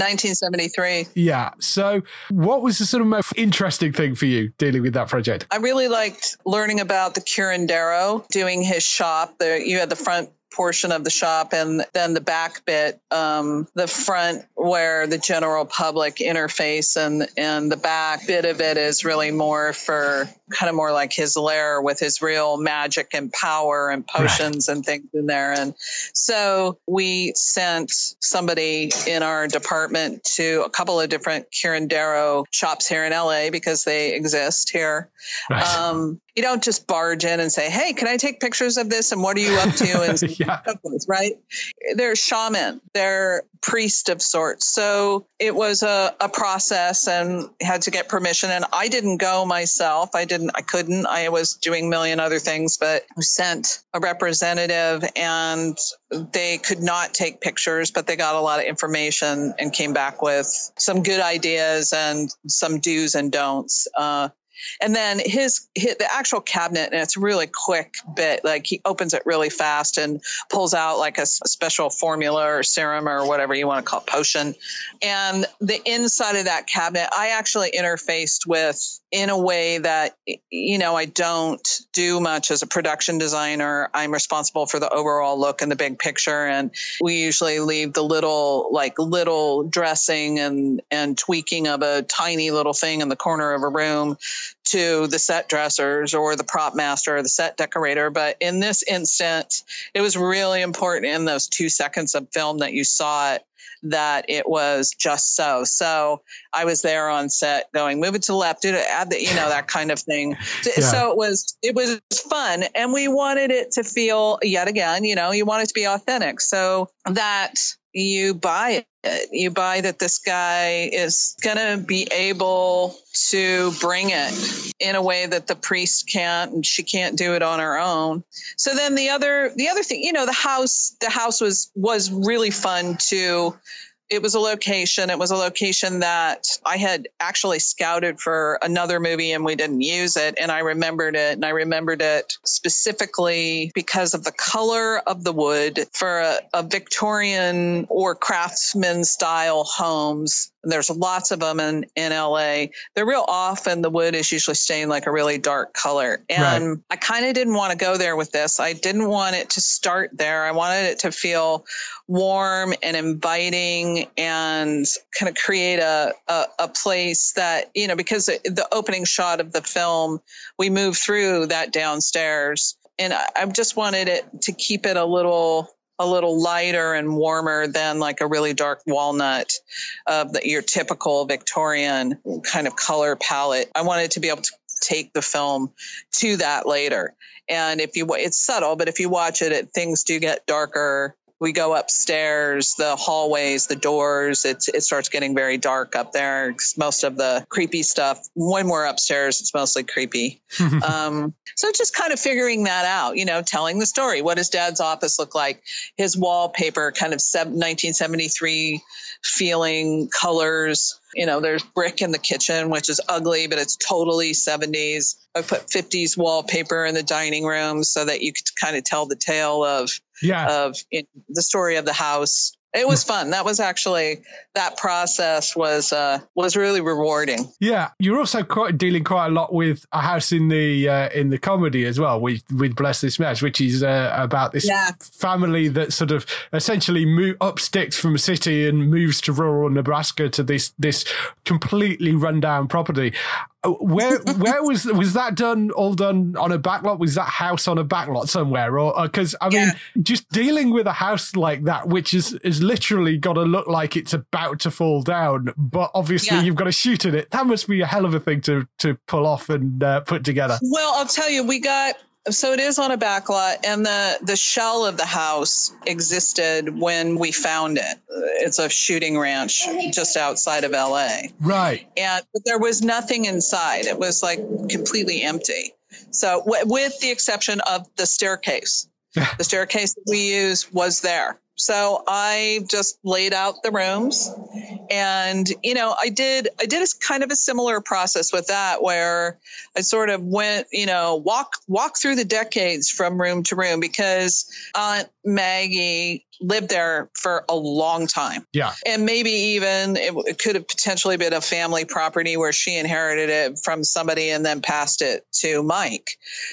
1973. Yeah. So what was the sort of most interesting thing for you dealing with that project? I really liked learning about the curandero doing his shop. You had the front portion of the shop and then the back bit, the front where the general public interface and the back bit of it is really more for kind of more like his lair with his real magic and power and potions and things in there. And so we sent somebody in our department to a couple of different curandero shops here in LA because they exist here. Right. You don't just barge in and say, hey, can I take pictures of this? And what are you up to? And right. They're shaman. They're priest of sorts. So it was a process and had to get permission. And I didn't go myself. I couldn't. I was doing a million other things, but we sent a representative and they could not take pictures, but they got a lot of information and came back with some good ideas and some do's and don'ts. And then the actual cabinet, and it's a really quick bit, like he opens it really fast and pulls out like a special formula or serum or whatever you want to call it, potion. And the inside of that cabinet, I actually interfaced with in a way that, I don't do much as a production designer. I'm responsible for the overall look and the big picture. And we usually leave the little dressing and tweaking of a tiny little thing in the corner of a room to the set dressers or the prop master or the set decorator. But in this instant, it was really important in those 2 seconds of film that you saw it, that it was just so. So I was there on set going, move it to the left, add the, that kind of thing. So it was fun. And we wanted it to feel, yet again, you want it to be authentic. So that you buy it. You buy that this guy is going to be able to bring it in a way that the priest can't, and she can't do it on her own. So then the other thing, the house was really fun to It was a location. It was a location that I had actually scouted for another movie and we didn't use it. And I remembered it. And I remembered it specifically because of the color of the wood for a Victorian or craftsman style homes. There's lots of them in LA. They're real often the wood is usually stained like a really dark color. And right. I kind of didn't want to go there with this. I didn't want it to start there. I wanted it to feel warm and inviting and kind of create a place that, you know, because the opening shot of the film, we move through that downstairs. And I just wanted it to keep it a little lighter and warmer than like a really dark walnut of your typical Victorian kind of color palette. I wanted to be able to take the film to that later. And it's subtle, but if you watch it, things do get darker. We go upstairs, the hallways, the doors, it starts getting very dark up there. Most of the creepy stuff, when we're upstairs, it's mostly creepy. So just kind of figuring that out, you know, telling the story. What does Dad's office look like? His wallpaper, kind of 1973 feeling colors. You know, there's brick in the kitchen, which is ugly, but it's totally 70s. I put 50s wallpaper in the dining room so that you could kind of tell the tale of the story of the house. It was fun. That process was really rewarding. Yeah, you're also dealing quite a lot with a house in the comedy as well, with Bless This Mess, which is about this family that sort of essentially up sticks from a city and moves to rural Nebraska to this completely rundown property. Where was that all done on a backlot? Was that house on a backlot somewhere? Or because I mean, just dealing with a house like that, which is literally got to look like it's about to fall down, but obviously you've got to shoot in it. That must be a hell of a thing to pull off and put together. Well, I'll tell you, so it is on a backlot, and the shell of the house existed when we found it. It's a shooting ranch just outside of LA. Right. But there was nothing inside. It was like completely empty. So with the exception of the staircase. The staircase that we used was there. So I just laid out the rooms, and, you know, I did a kind of a similar process with that, where I sort of went, you know, walk through the decades from room to room, because Aunt Maggie lived there for a long time. Yeah. And maybe even it could have potentially been a family property where she inherited it from somebody and then passed it to Mike.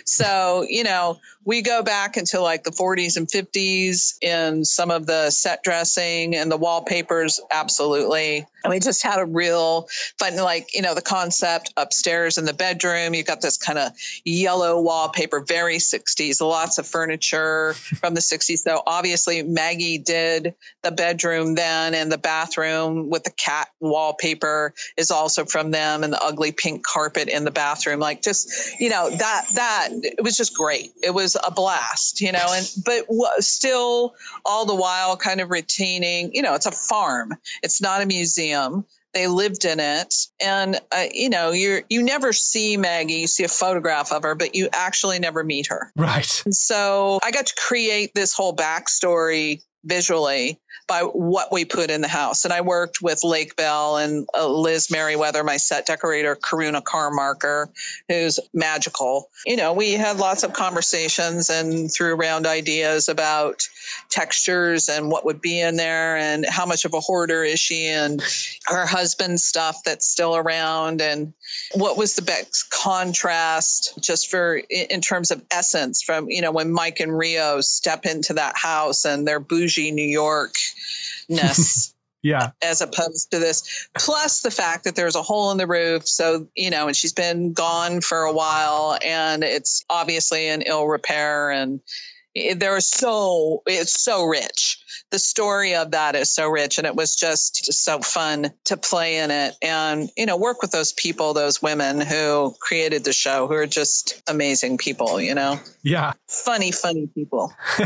So, you know, we go back into like the 40s and 50s in some of the set dressing and the wallpapers. Absolutely. And we just had a real fun, like, you know, the concept upstairs in the bedroom, you've got this kind of yellow wallpaper, very 60s, lots of furniture from the 60s. So obviously Maggie did the bedroom then, and the bathroom with the cat wallpaper is also from them, and the ugly pink carpet in the bathroom. Like, just, you know, that it was just great. It was a blast, you know, but still all the while kind of retaining, you know, it's a farm. It's not a museum. They lived in it. And, you know, you never see Maggie. You see a photograph of her, but you actually never meet her. Right. And so I got to create this whole backstory visually by what we put in the house. And I worked with Lake Bell and Liz Merriweather, my set decorator, Karuna Carmarker, who's magical. You know, we had lots of conversations and threw around ideas about textures and what would be in there and how much of a hoarder is she, and her husband's stuff that's still around, and what was the best contrast just for in terms of essence from, you know, when Mike and Rio step into that house and their bougie New York-ness. Yeah. As opposed to this, plus the fact that there's a hole in the roof. So, you know, and she's been gone for a while, and it's obviously in ill repair, and it's so rich. The story of that is so rich, and it was just so fun to play in it and, you know, work with those people, those women who created the show, who are just amazing people, you know? Yeah. Funny people.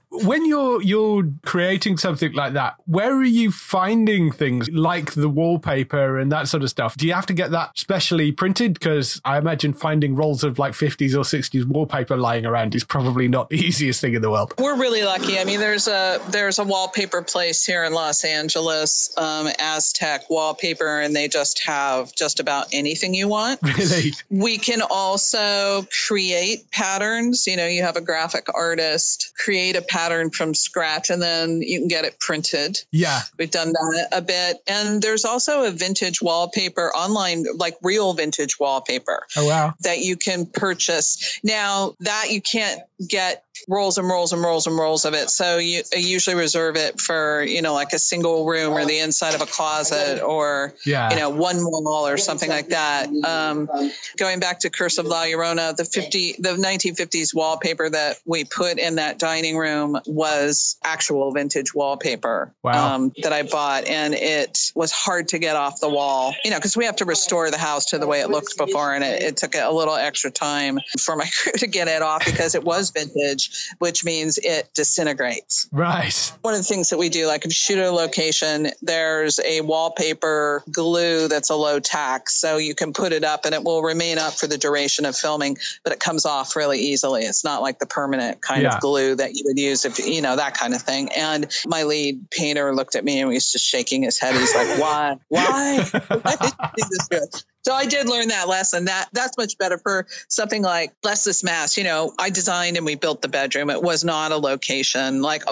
When you're creating something like that, where are you finding things like the wallpaper and that sort of stuff? Do you have to get that specially printed? Because I imagine finding rolls of like 50s or 60s wallpaper lying around is probably not the easiest thing in the world. We're really lucky. I mean, there's a wallpaper place here in Los Angeles, Aztec Wallpaper, and they just have just about anything you want. Really? We can also create patterns. You know, you have a graphic artist create a pattern from scratch, and then you can get it printed. Yeah. We've done that a bit. And there's also a vintage wallpaper online, like real vintage wallpaper. Oh, wow. That you can purchase. Now, that you can't get rolls and rolls and rolls and rolls of it. So I usually reserve it for, you know, like a single room or the inside of a closet or, you know, one wall or something like that. Going back to Curse of La Llorona, the 1950s wallpaper that we put in that dining room was actual vintage wallpaper. Wow. That I bought, and it was hard to get off the wall, you know, because we have to restore the house to the way it looked before, and it took a little extra time for my crew to get it off because it was vintage, which means it disintegrates. Right. One of the things that we do, like if you shoot a location, there's a wallpaper glue that's a low tax, so you can put it up and it will remain up for the duration of filming, but it comes off really easily. It's not like the permanent kind of glue that you would use if, you know, that kind of thing. And my lead painter looked at me and he was just shaking his head. He's like, why did you do this good? So I did learn that lesson. That's much better for something like Bless This Mass. You know, I designed and we built the bedroom. It was not a location. Like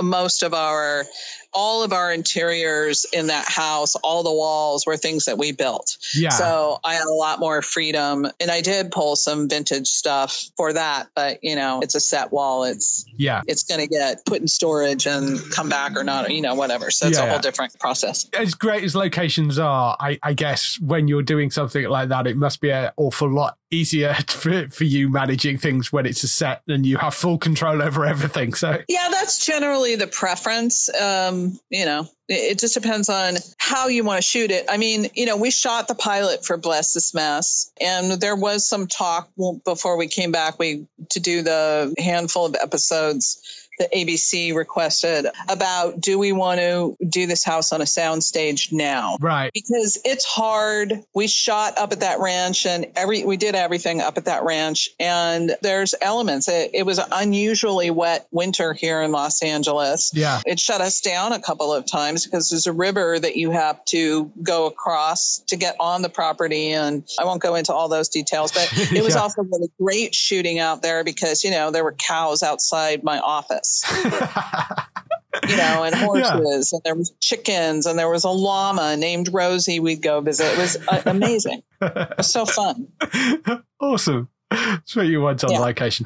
all of our interiors in that house, all the walls were things that we built. Yeah. So I had a lot more freedom, and I did pull some vintage stuff for that. But, you know, it's a set wall. It's going to get put in storage and come back or not, you know, whatever. So it's a whole different process. As great as locations are, I guess when you're doing something like that, it must be an awful lot easier for you managing things when it's a set and you have full control over everything. So yeah, that's generally the preference. You know, it just depends on how you want to shoot it. I mean, you know, we shot the pilot for Bless This Mess, and there was some talk before we came back to do the handful of episodes that ABC requested about, do we want to do this house on a soundstage now? Right. Because it's hard. We shot up at that ranch, and we did everything up at that ranch, and there's elements. It was an unusually wet winter here in Los Angeles. Yeah. It shut us down a couple of times because there's a river that you have to go across to get on the property, and I won't go into all those details, but it was also really great shooting out there because, you know, there were cows outside my office. You know, and horses, and there was chickens, and there was a llama named Rosie we'd go visit. It was amazing. It was so fun. Awesome. That's what you want on location.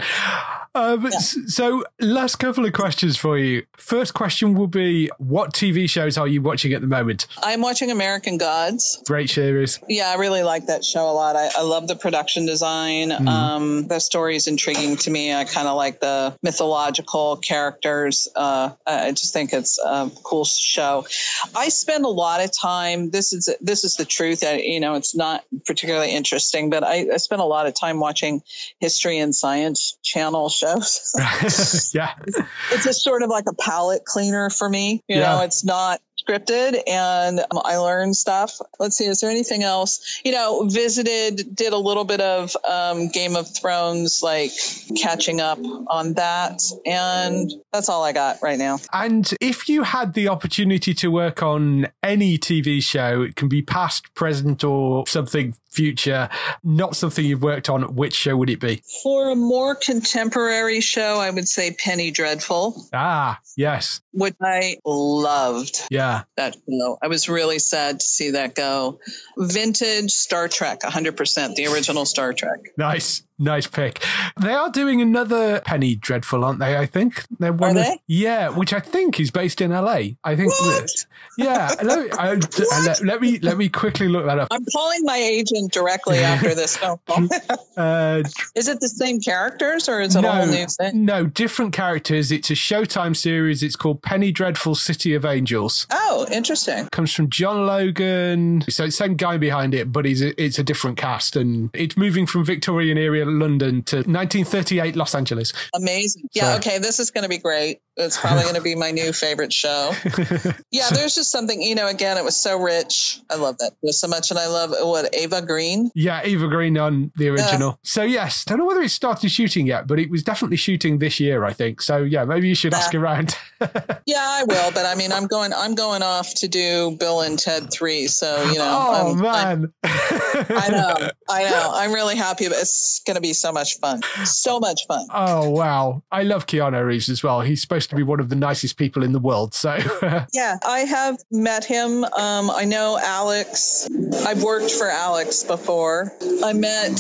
So last couple of questions for you. First question will be, what TV shows are you watching at the moment? I'm watching American Gods. Great series. Yeah, I really like that show a lot. I love the production design. The story is intriguing to me. I kind of like the mythological characters. I just think it's a cool show. I spend a lot of time, this is the truth, that, you know, it's not particularly interesting, but I spend a lot of time watching History and Science Channel shows. Yeah. It's just sort of like a palate cleaner for me. You know, it's not scripted, and I learned stuff. Let's see, is there anything else? You know, did a little bit of Game of Thrones, like catching up on that, and that's all I got right now. And if you had the opportunity to work on any TV show, it can be past, present, or something future, not something you've worked on, which show would it be? For a more contemporary show, I would say Penny Dreadful. Ah, yes. Which I loved. Yeah. That show. I was really sad to see that go. Vintage Star Trek, 100%, the original Star Trek. Nice pick. They are doing another Penny Dreadful, aren't they? I think they're one. Are they? Yeah, which I think is based in LA. I think. What? Yeah. Let me quickly look that up. I'm calling my agent directly after this phone call. Is it the same characters, or is it a whole new thing? No, different characters. It's a Showtime series. It's called Penny Dreadful City of Angels. Oh, interesting. Comes from John Logan. So it's the same guy behind it, but it's a different cast, and it's moving from Victorian era London to 1938 Los Angeles. Amazing. Yeah, okay, this is going to be great. It's probably going to be my new favorite show. Yeah, there's just something, again, it was so rich. I love that so much. And I love, Eva Green? Yeah, Eva Green on the original. So yes, don't know whether it started shooting yet, but it was definitely shooting this year, I think. So yeah, maybe you should ask around. Yeah, I will. But I mean, I'm going off to do Bill and Ted 3. So, Oh, man. I know. I'm really happy. But it's going to be so much fun. So much fun. Oh, wow. I love Keanu Reeves as well. He's supposed to be one of the nicest people in the world. So yeah, I have met him. I know Alex. I've worked for Alex before. I met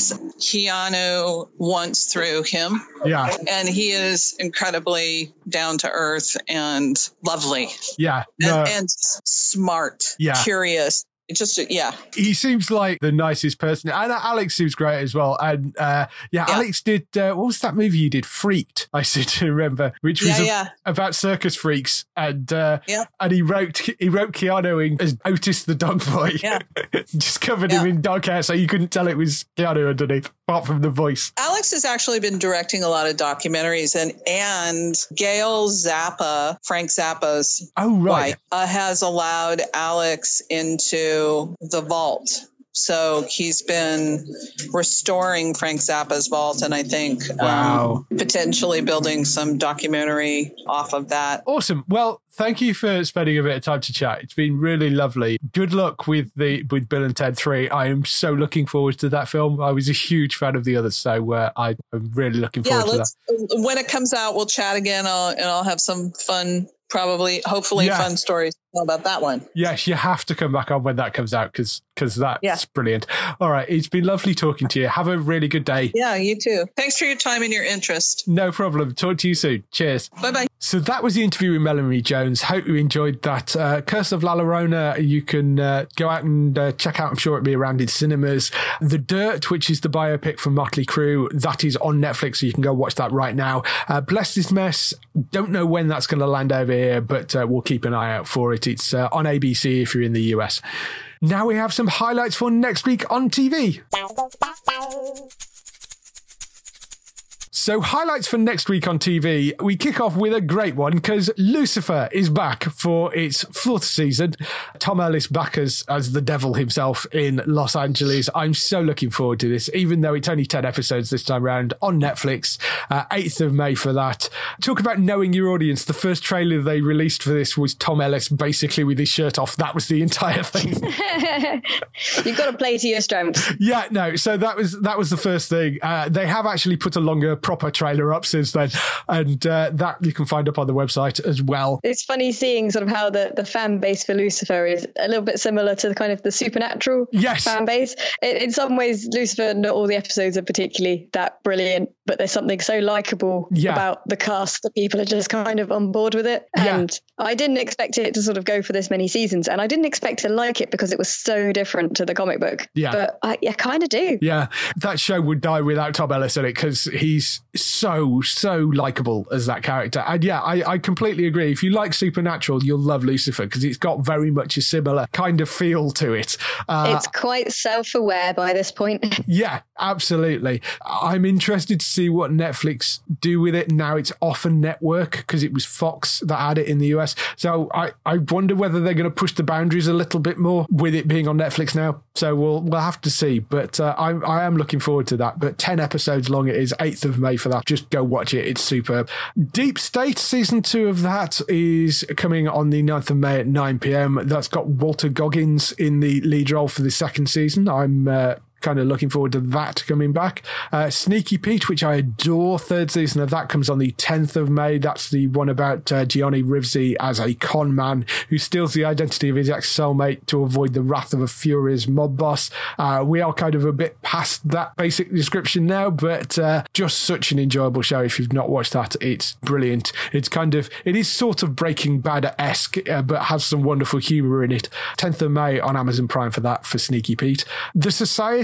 Keanu once through him. Yeah. And he is incredibly down to earth and lovely. Yeah. And smart, curious. He seems like the nicest person, and Alex seems great as well. And Alex did what was that movie you did? Freaked, I seem to remember, which was about circus freaks, and he wrote Keanu in as Otis the dog boy, just covered him in dog hair, so you couldn't tell it was Keanu underneath, apart from the voice. Alex has actually been directing a lot of documentaries, and Gail Zappa, Frank Zappa's wife, has allowed Alex into the vault. So he's been restoring Frank Zappa's vault, and I think potentially building some documentary off of that. Awesome. Well, thank you for spending a bit of time to chat. It's been really lovely. Good luck with Bill and Ted 3. I am so looking forward to that film. I was a huge fan of the others, so I'm really looking forward to that. When it comes out, we'll chat again, and I'll have some fun, hopefully fun stories about that one. Yes, you have to come back on when that comes out, because that's brilliant. All right, it's been lovely talking to you. Have a really good day. Yeah, you too. Thanks for your time and your interest. No problem. Talk to you soon. Cheers. Bye-bye. So that was the interview with Melanie Jones. Hope you enjoyed that. Curse of La Llorona, you can go out and check out. I'm sure it'll be around in cinemas. The Dirt, which is the biopic from Motley Crue, that is on Netflix, so you can go watch that right now. Bless This Mess, don't know when that's going to land over here, but we'll keep an eye out for it. It's on ABC if you're in the US. Now we have some highlights for next week on TV. So highlights for next week on TV. We kick off with a great one because Lucifer is back for its 4th season. Tom Ellis back as the devil himself in Los Angeles. I'm so looking forward to this, even though it's only 10 episodes this time around on Netflix. 8th of May for that. Talk about knowing your audience. The first trailer they released for this was Tom Ellis basically with his shirt off. That was the entire thing. You've got to play to your strengths. Yeah, no. So that was the first thing. They have actually put a longer proper trailer up since then, and that you can find up on the website as well. It's funny seeing sort of how the fan base for Lucifer is a little bit similar to the kind of the Supernatural fan base. In some ways, Lucifer, not all the episodes are particularly that brilliant, but there's something so likable about the cast that people are just kind of on board with it. And I didn't expect it to sort of go for this many seasons, and I didn't expect to like it because it was so different to the comic book. But I kind of do. Yeah, that show would die without Tom Ellis in it because he's so likable as that character. And I completely agree. If you like Supernatural, you'll love Lucifer because it's got very much a similar kind of feel to it. It's quite self-aware by this point. Yeah, absolutely. I'm interested to see what Netflix do with it now it's off a network, because it was Fox that had it in the US. So I wonder whether they're going to push the boundaries a little bit more with it being on Netflix now. So we'll have to see. But I am looking forward to that. But 10 episodes long it is, 8th of May for that. Just go watch it. It's superb. Deep State, season 2 of that is coming on the 9th of May at 9 p.m. That's got Walter Goggins in the lead role for the 2nd season. I'm kind of looking forward to that coming back. Sneaky Pete, which I adore, 3rd season of that comes on the 10th of May. That's the one about Gianni Rivzi as a con man who steals the identity of his ex-cellmate to avoid the wrath of a furious mob boss. We are kind of a bit past that basic description now, but just such an enjoyable show. If you've not watched that, it's brilliant. It is sort of Breaking Bad-esque, but has some wonderful humour in it. 10th of May on Amazon Prime for that, for Sneaky Pete. The Society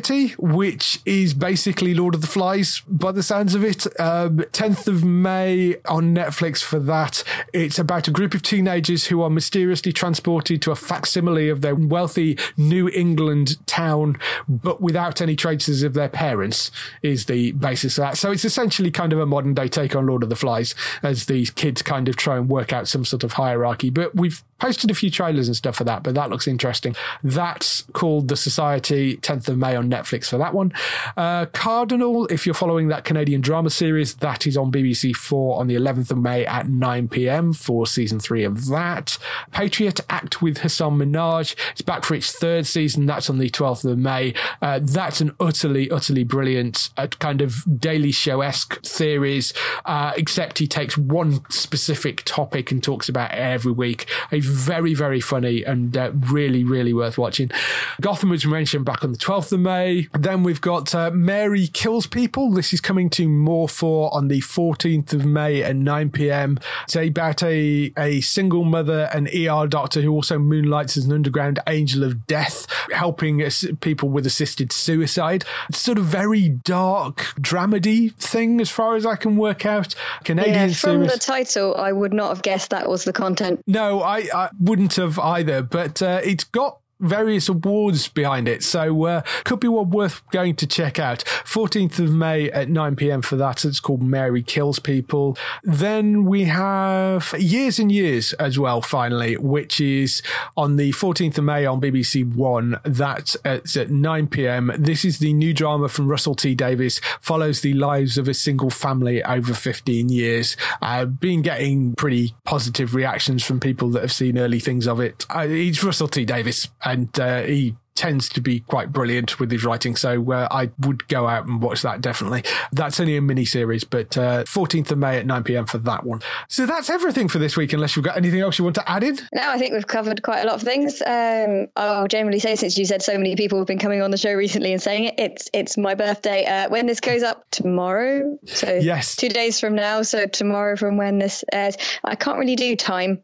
Society, which is basically Lord of the Flies by the sounds of it. 10th of May on Netflix for that. It's about a group of teenagers who are mysteriously transported to a facsimile of their wealthy New England town, but without any traces of their parents, is the basis of that. So it's essentially kind of a modern day take on Lord of the Flies, as these kids kind of try and work out some sort of hierarchy. But we've posted a few trailers and stuff for that, but that looks interesting. That's called The Society, 10th of May on Netflix for that one. Cardinal, if you're following that Canadian drama series, that is on BBC 4 on the 11th of May at 9 p.m. for season 3 of that. Patriot, Act with Hassan Minhaj, it's back for its 3rd season. That's on the 12th of May. That's an utterly brilliant kind of Daily Show-esque series, except he takes one specific topic and talks about it every week. A very, very funny and really worth watching. Gotham was mentioned back on the 12th of May. Then we've got Mary Kills People. This is coming to More 4 on the 14th of May at 9 p.m. It's about a single mother and ER doctor who also moonlights as an underground angel of death, helping people with assisted suicide. It's sort of very dark, dramedy thing as far as I can work out. Canadian from series. The title, I would not have guessed that was the content. No, I wouldn't have either, but it's got various awards behind it, so could be one worth going to check out. 14th of May at 9 p.m. for that. It's called Mary Kills People. Then we have Years and Years as well, finally, which is on the 14th of May on BBC One. That's at 9 p.m. This is the new drama from Russell T Davies, follows the lives of a single family over 15 years. Been getting pretty positive reactions from people that have seen early things of it. It's Russell T Davies, and he tends to be quite brilliant with his writing, so I would go out and watch that, definitely. That's only a mini-series, but 14th of May at 9 p.m. for that one. So that's everything for this week, unless you've got anything else you want to add in? No, I think we've covered quite a lot of things. I'll generally say, since you said so many people have been coming on the show recently and saying it's my birthday. When this goes up tomorrow, so yes, 2 days from now, so tomorrow from when this airs, I can't really do time.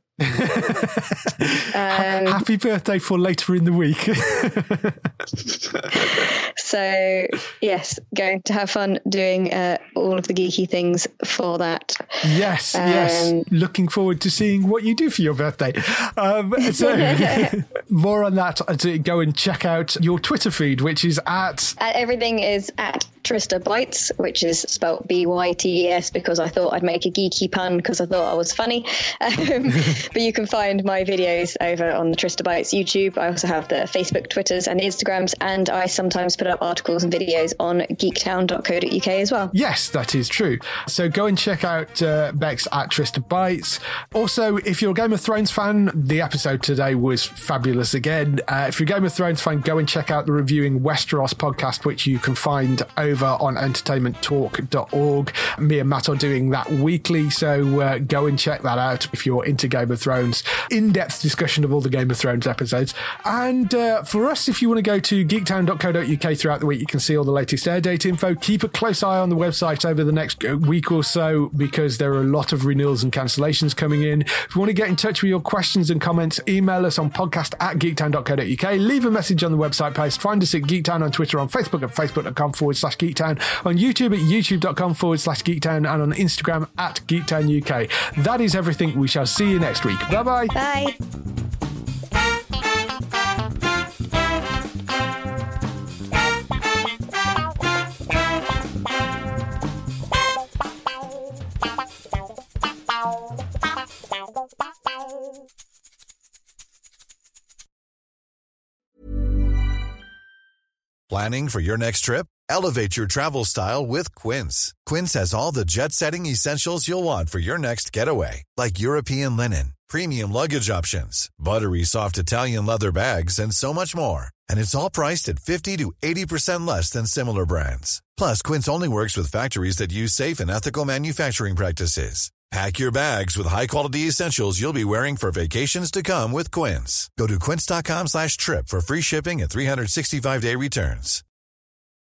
Happy birthday for later in the week. So yes, going to have fun doing all of the geeky things for that. Yes, looking forward to seeing what you do for your birthday. So more on that. Go and check out your Twitter feed, which is everything is at Trista Bytes, which is spelled BYTES, because I thought I'd make a geeky pun because I thought I was funny. But you can find my videos over on the Trista Bytes YouTube. I also have the Facebook, Twitters and Instagrams, and I sometimes put up articles and videos on geektown.co.uk as well. Yes, that is true. So go and check out Bex at Trista Bytes. Also, if you're a Game of Thrones fan, the episode today was fabulous again. If you're a Game of Thrones fan, go and check out the Reviewing Westeros podcast, which you can find over on entertainmenttalk.org. Me and Matt are doing that weekly, so go and check that out if you're into Game of Thrones. In-depth discussion of all the Game of Thrones episodes. And for us, if you want to go to geektown.co.uk throughout the week, you can see all the latest air date info. Keep a close eye on the website over the next week or so, because there are a lot of renewals and cancellations coming in. If you want to get in touch with your questions and comments, email us on podcast@geektown.co.uk. Leave a message on the website post. Find us at Geektown on Twitter, on Facebook at facebook.com/Geektown, on YouTube at youtube.com/Geektown, and on Instagram at Geektown UK. That is everything. We shall see you next week. Bye-bye. Bye. Planning for your next trip? Elevate your travel style with Quince. Quince has all the jet-setting essentials you'll want for your next getaway, like European linen, premium luggage options, buttery soft Italian leather bags, and so much more. And it's all priced at 50 to 80% less than similar brands. Plus, Quince only works with factories that use safe and ethical manufacturing practices. Pack your bags with high-quality essentials you'll be wearing for vacations to come with Quince. Go to quince.com/trip for free shipping and 365-day returns.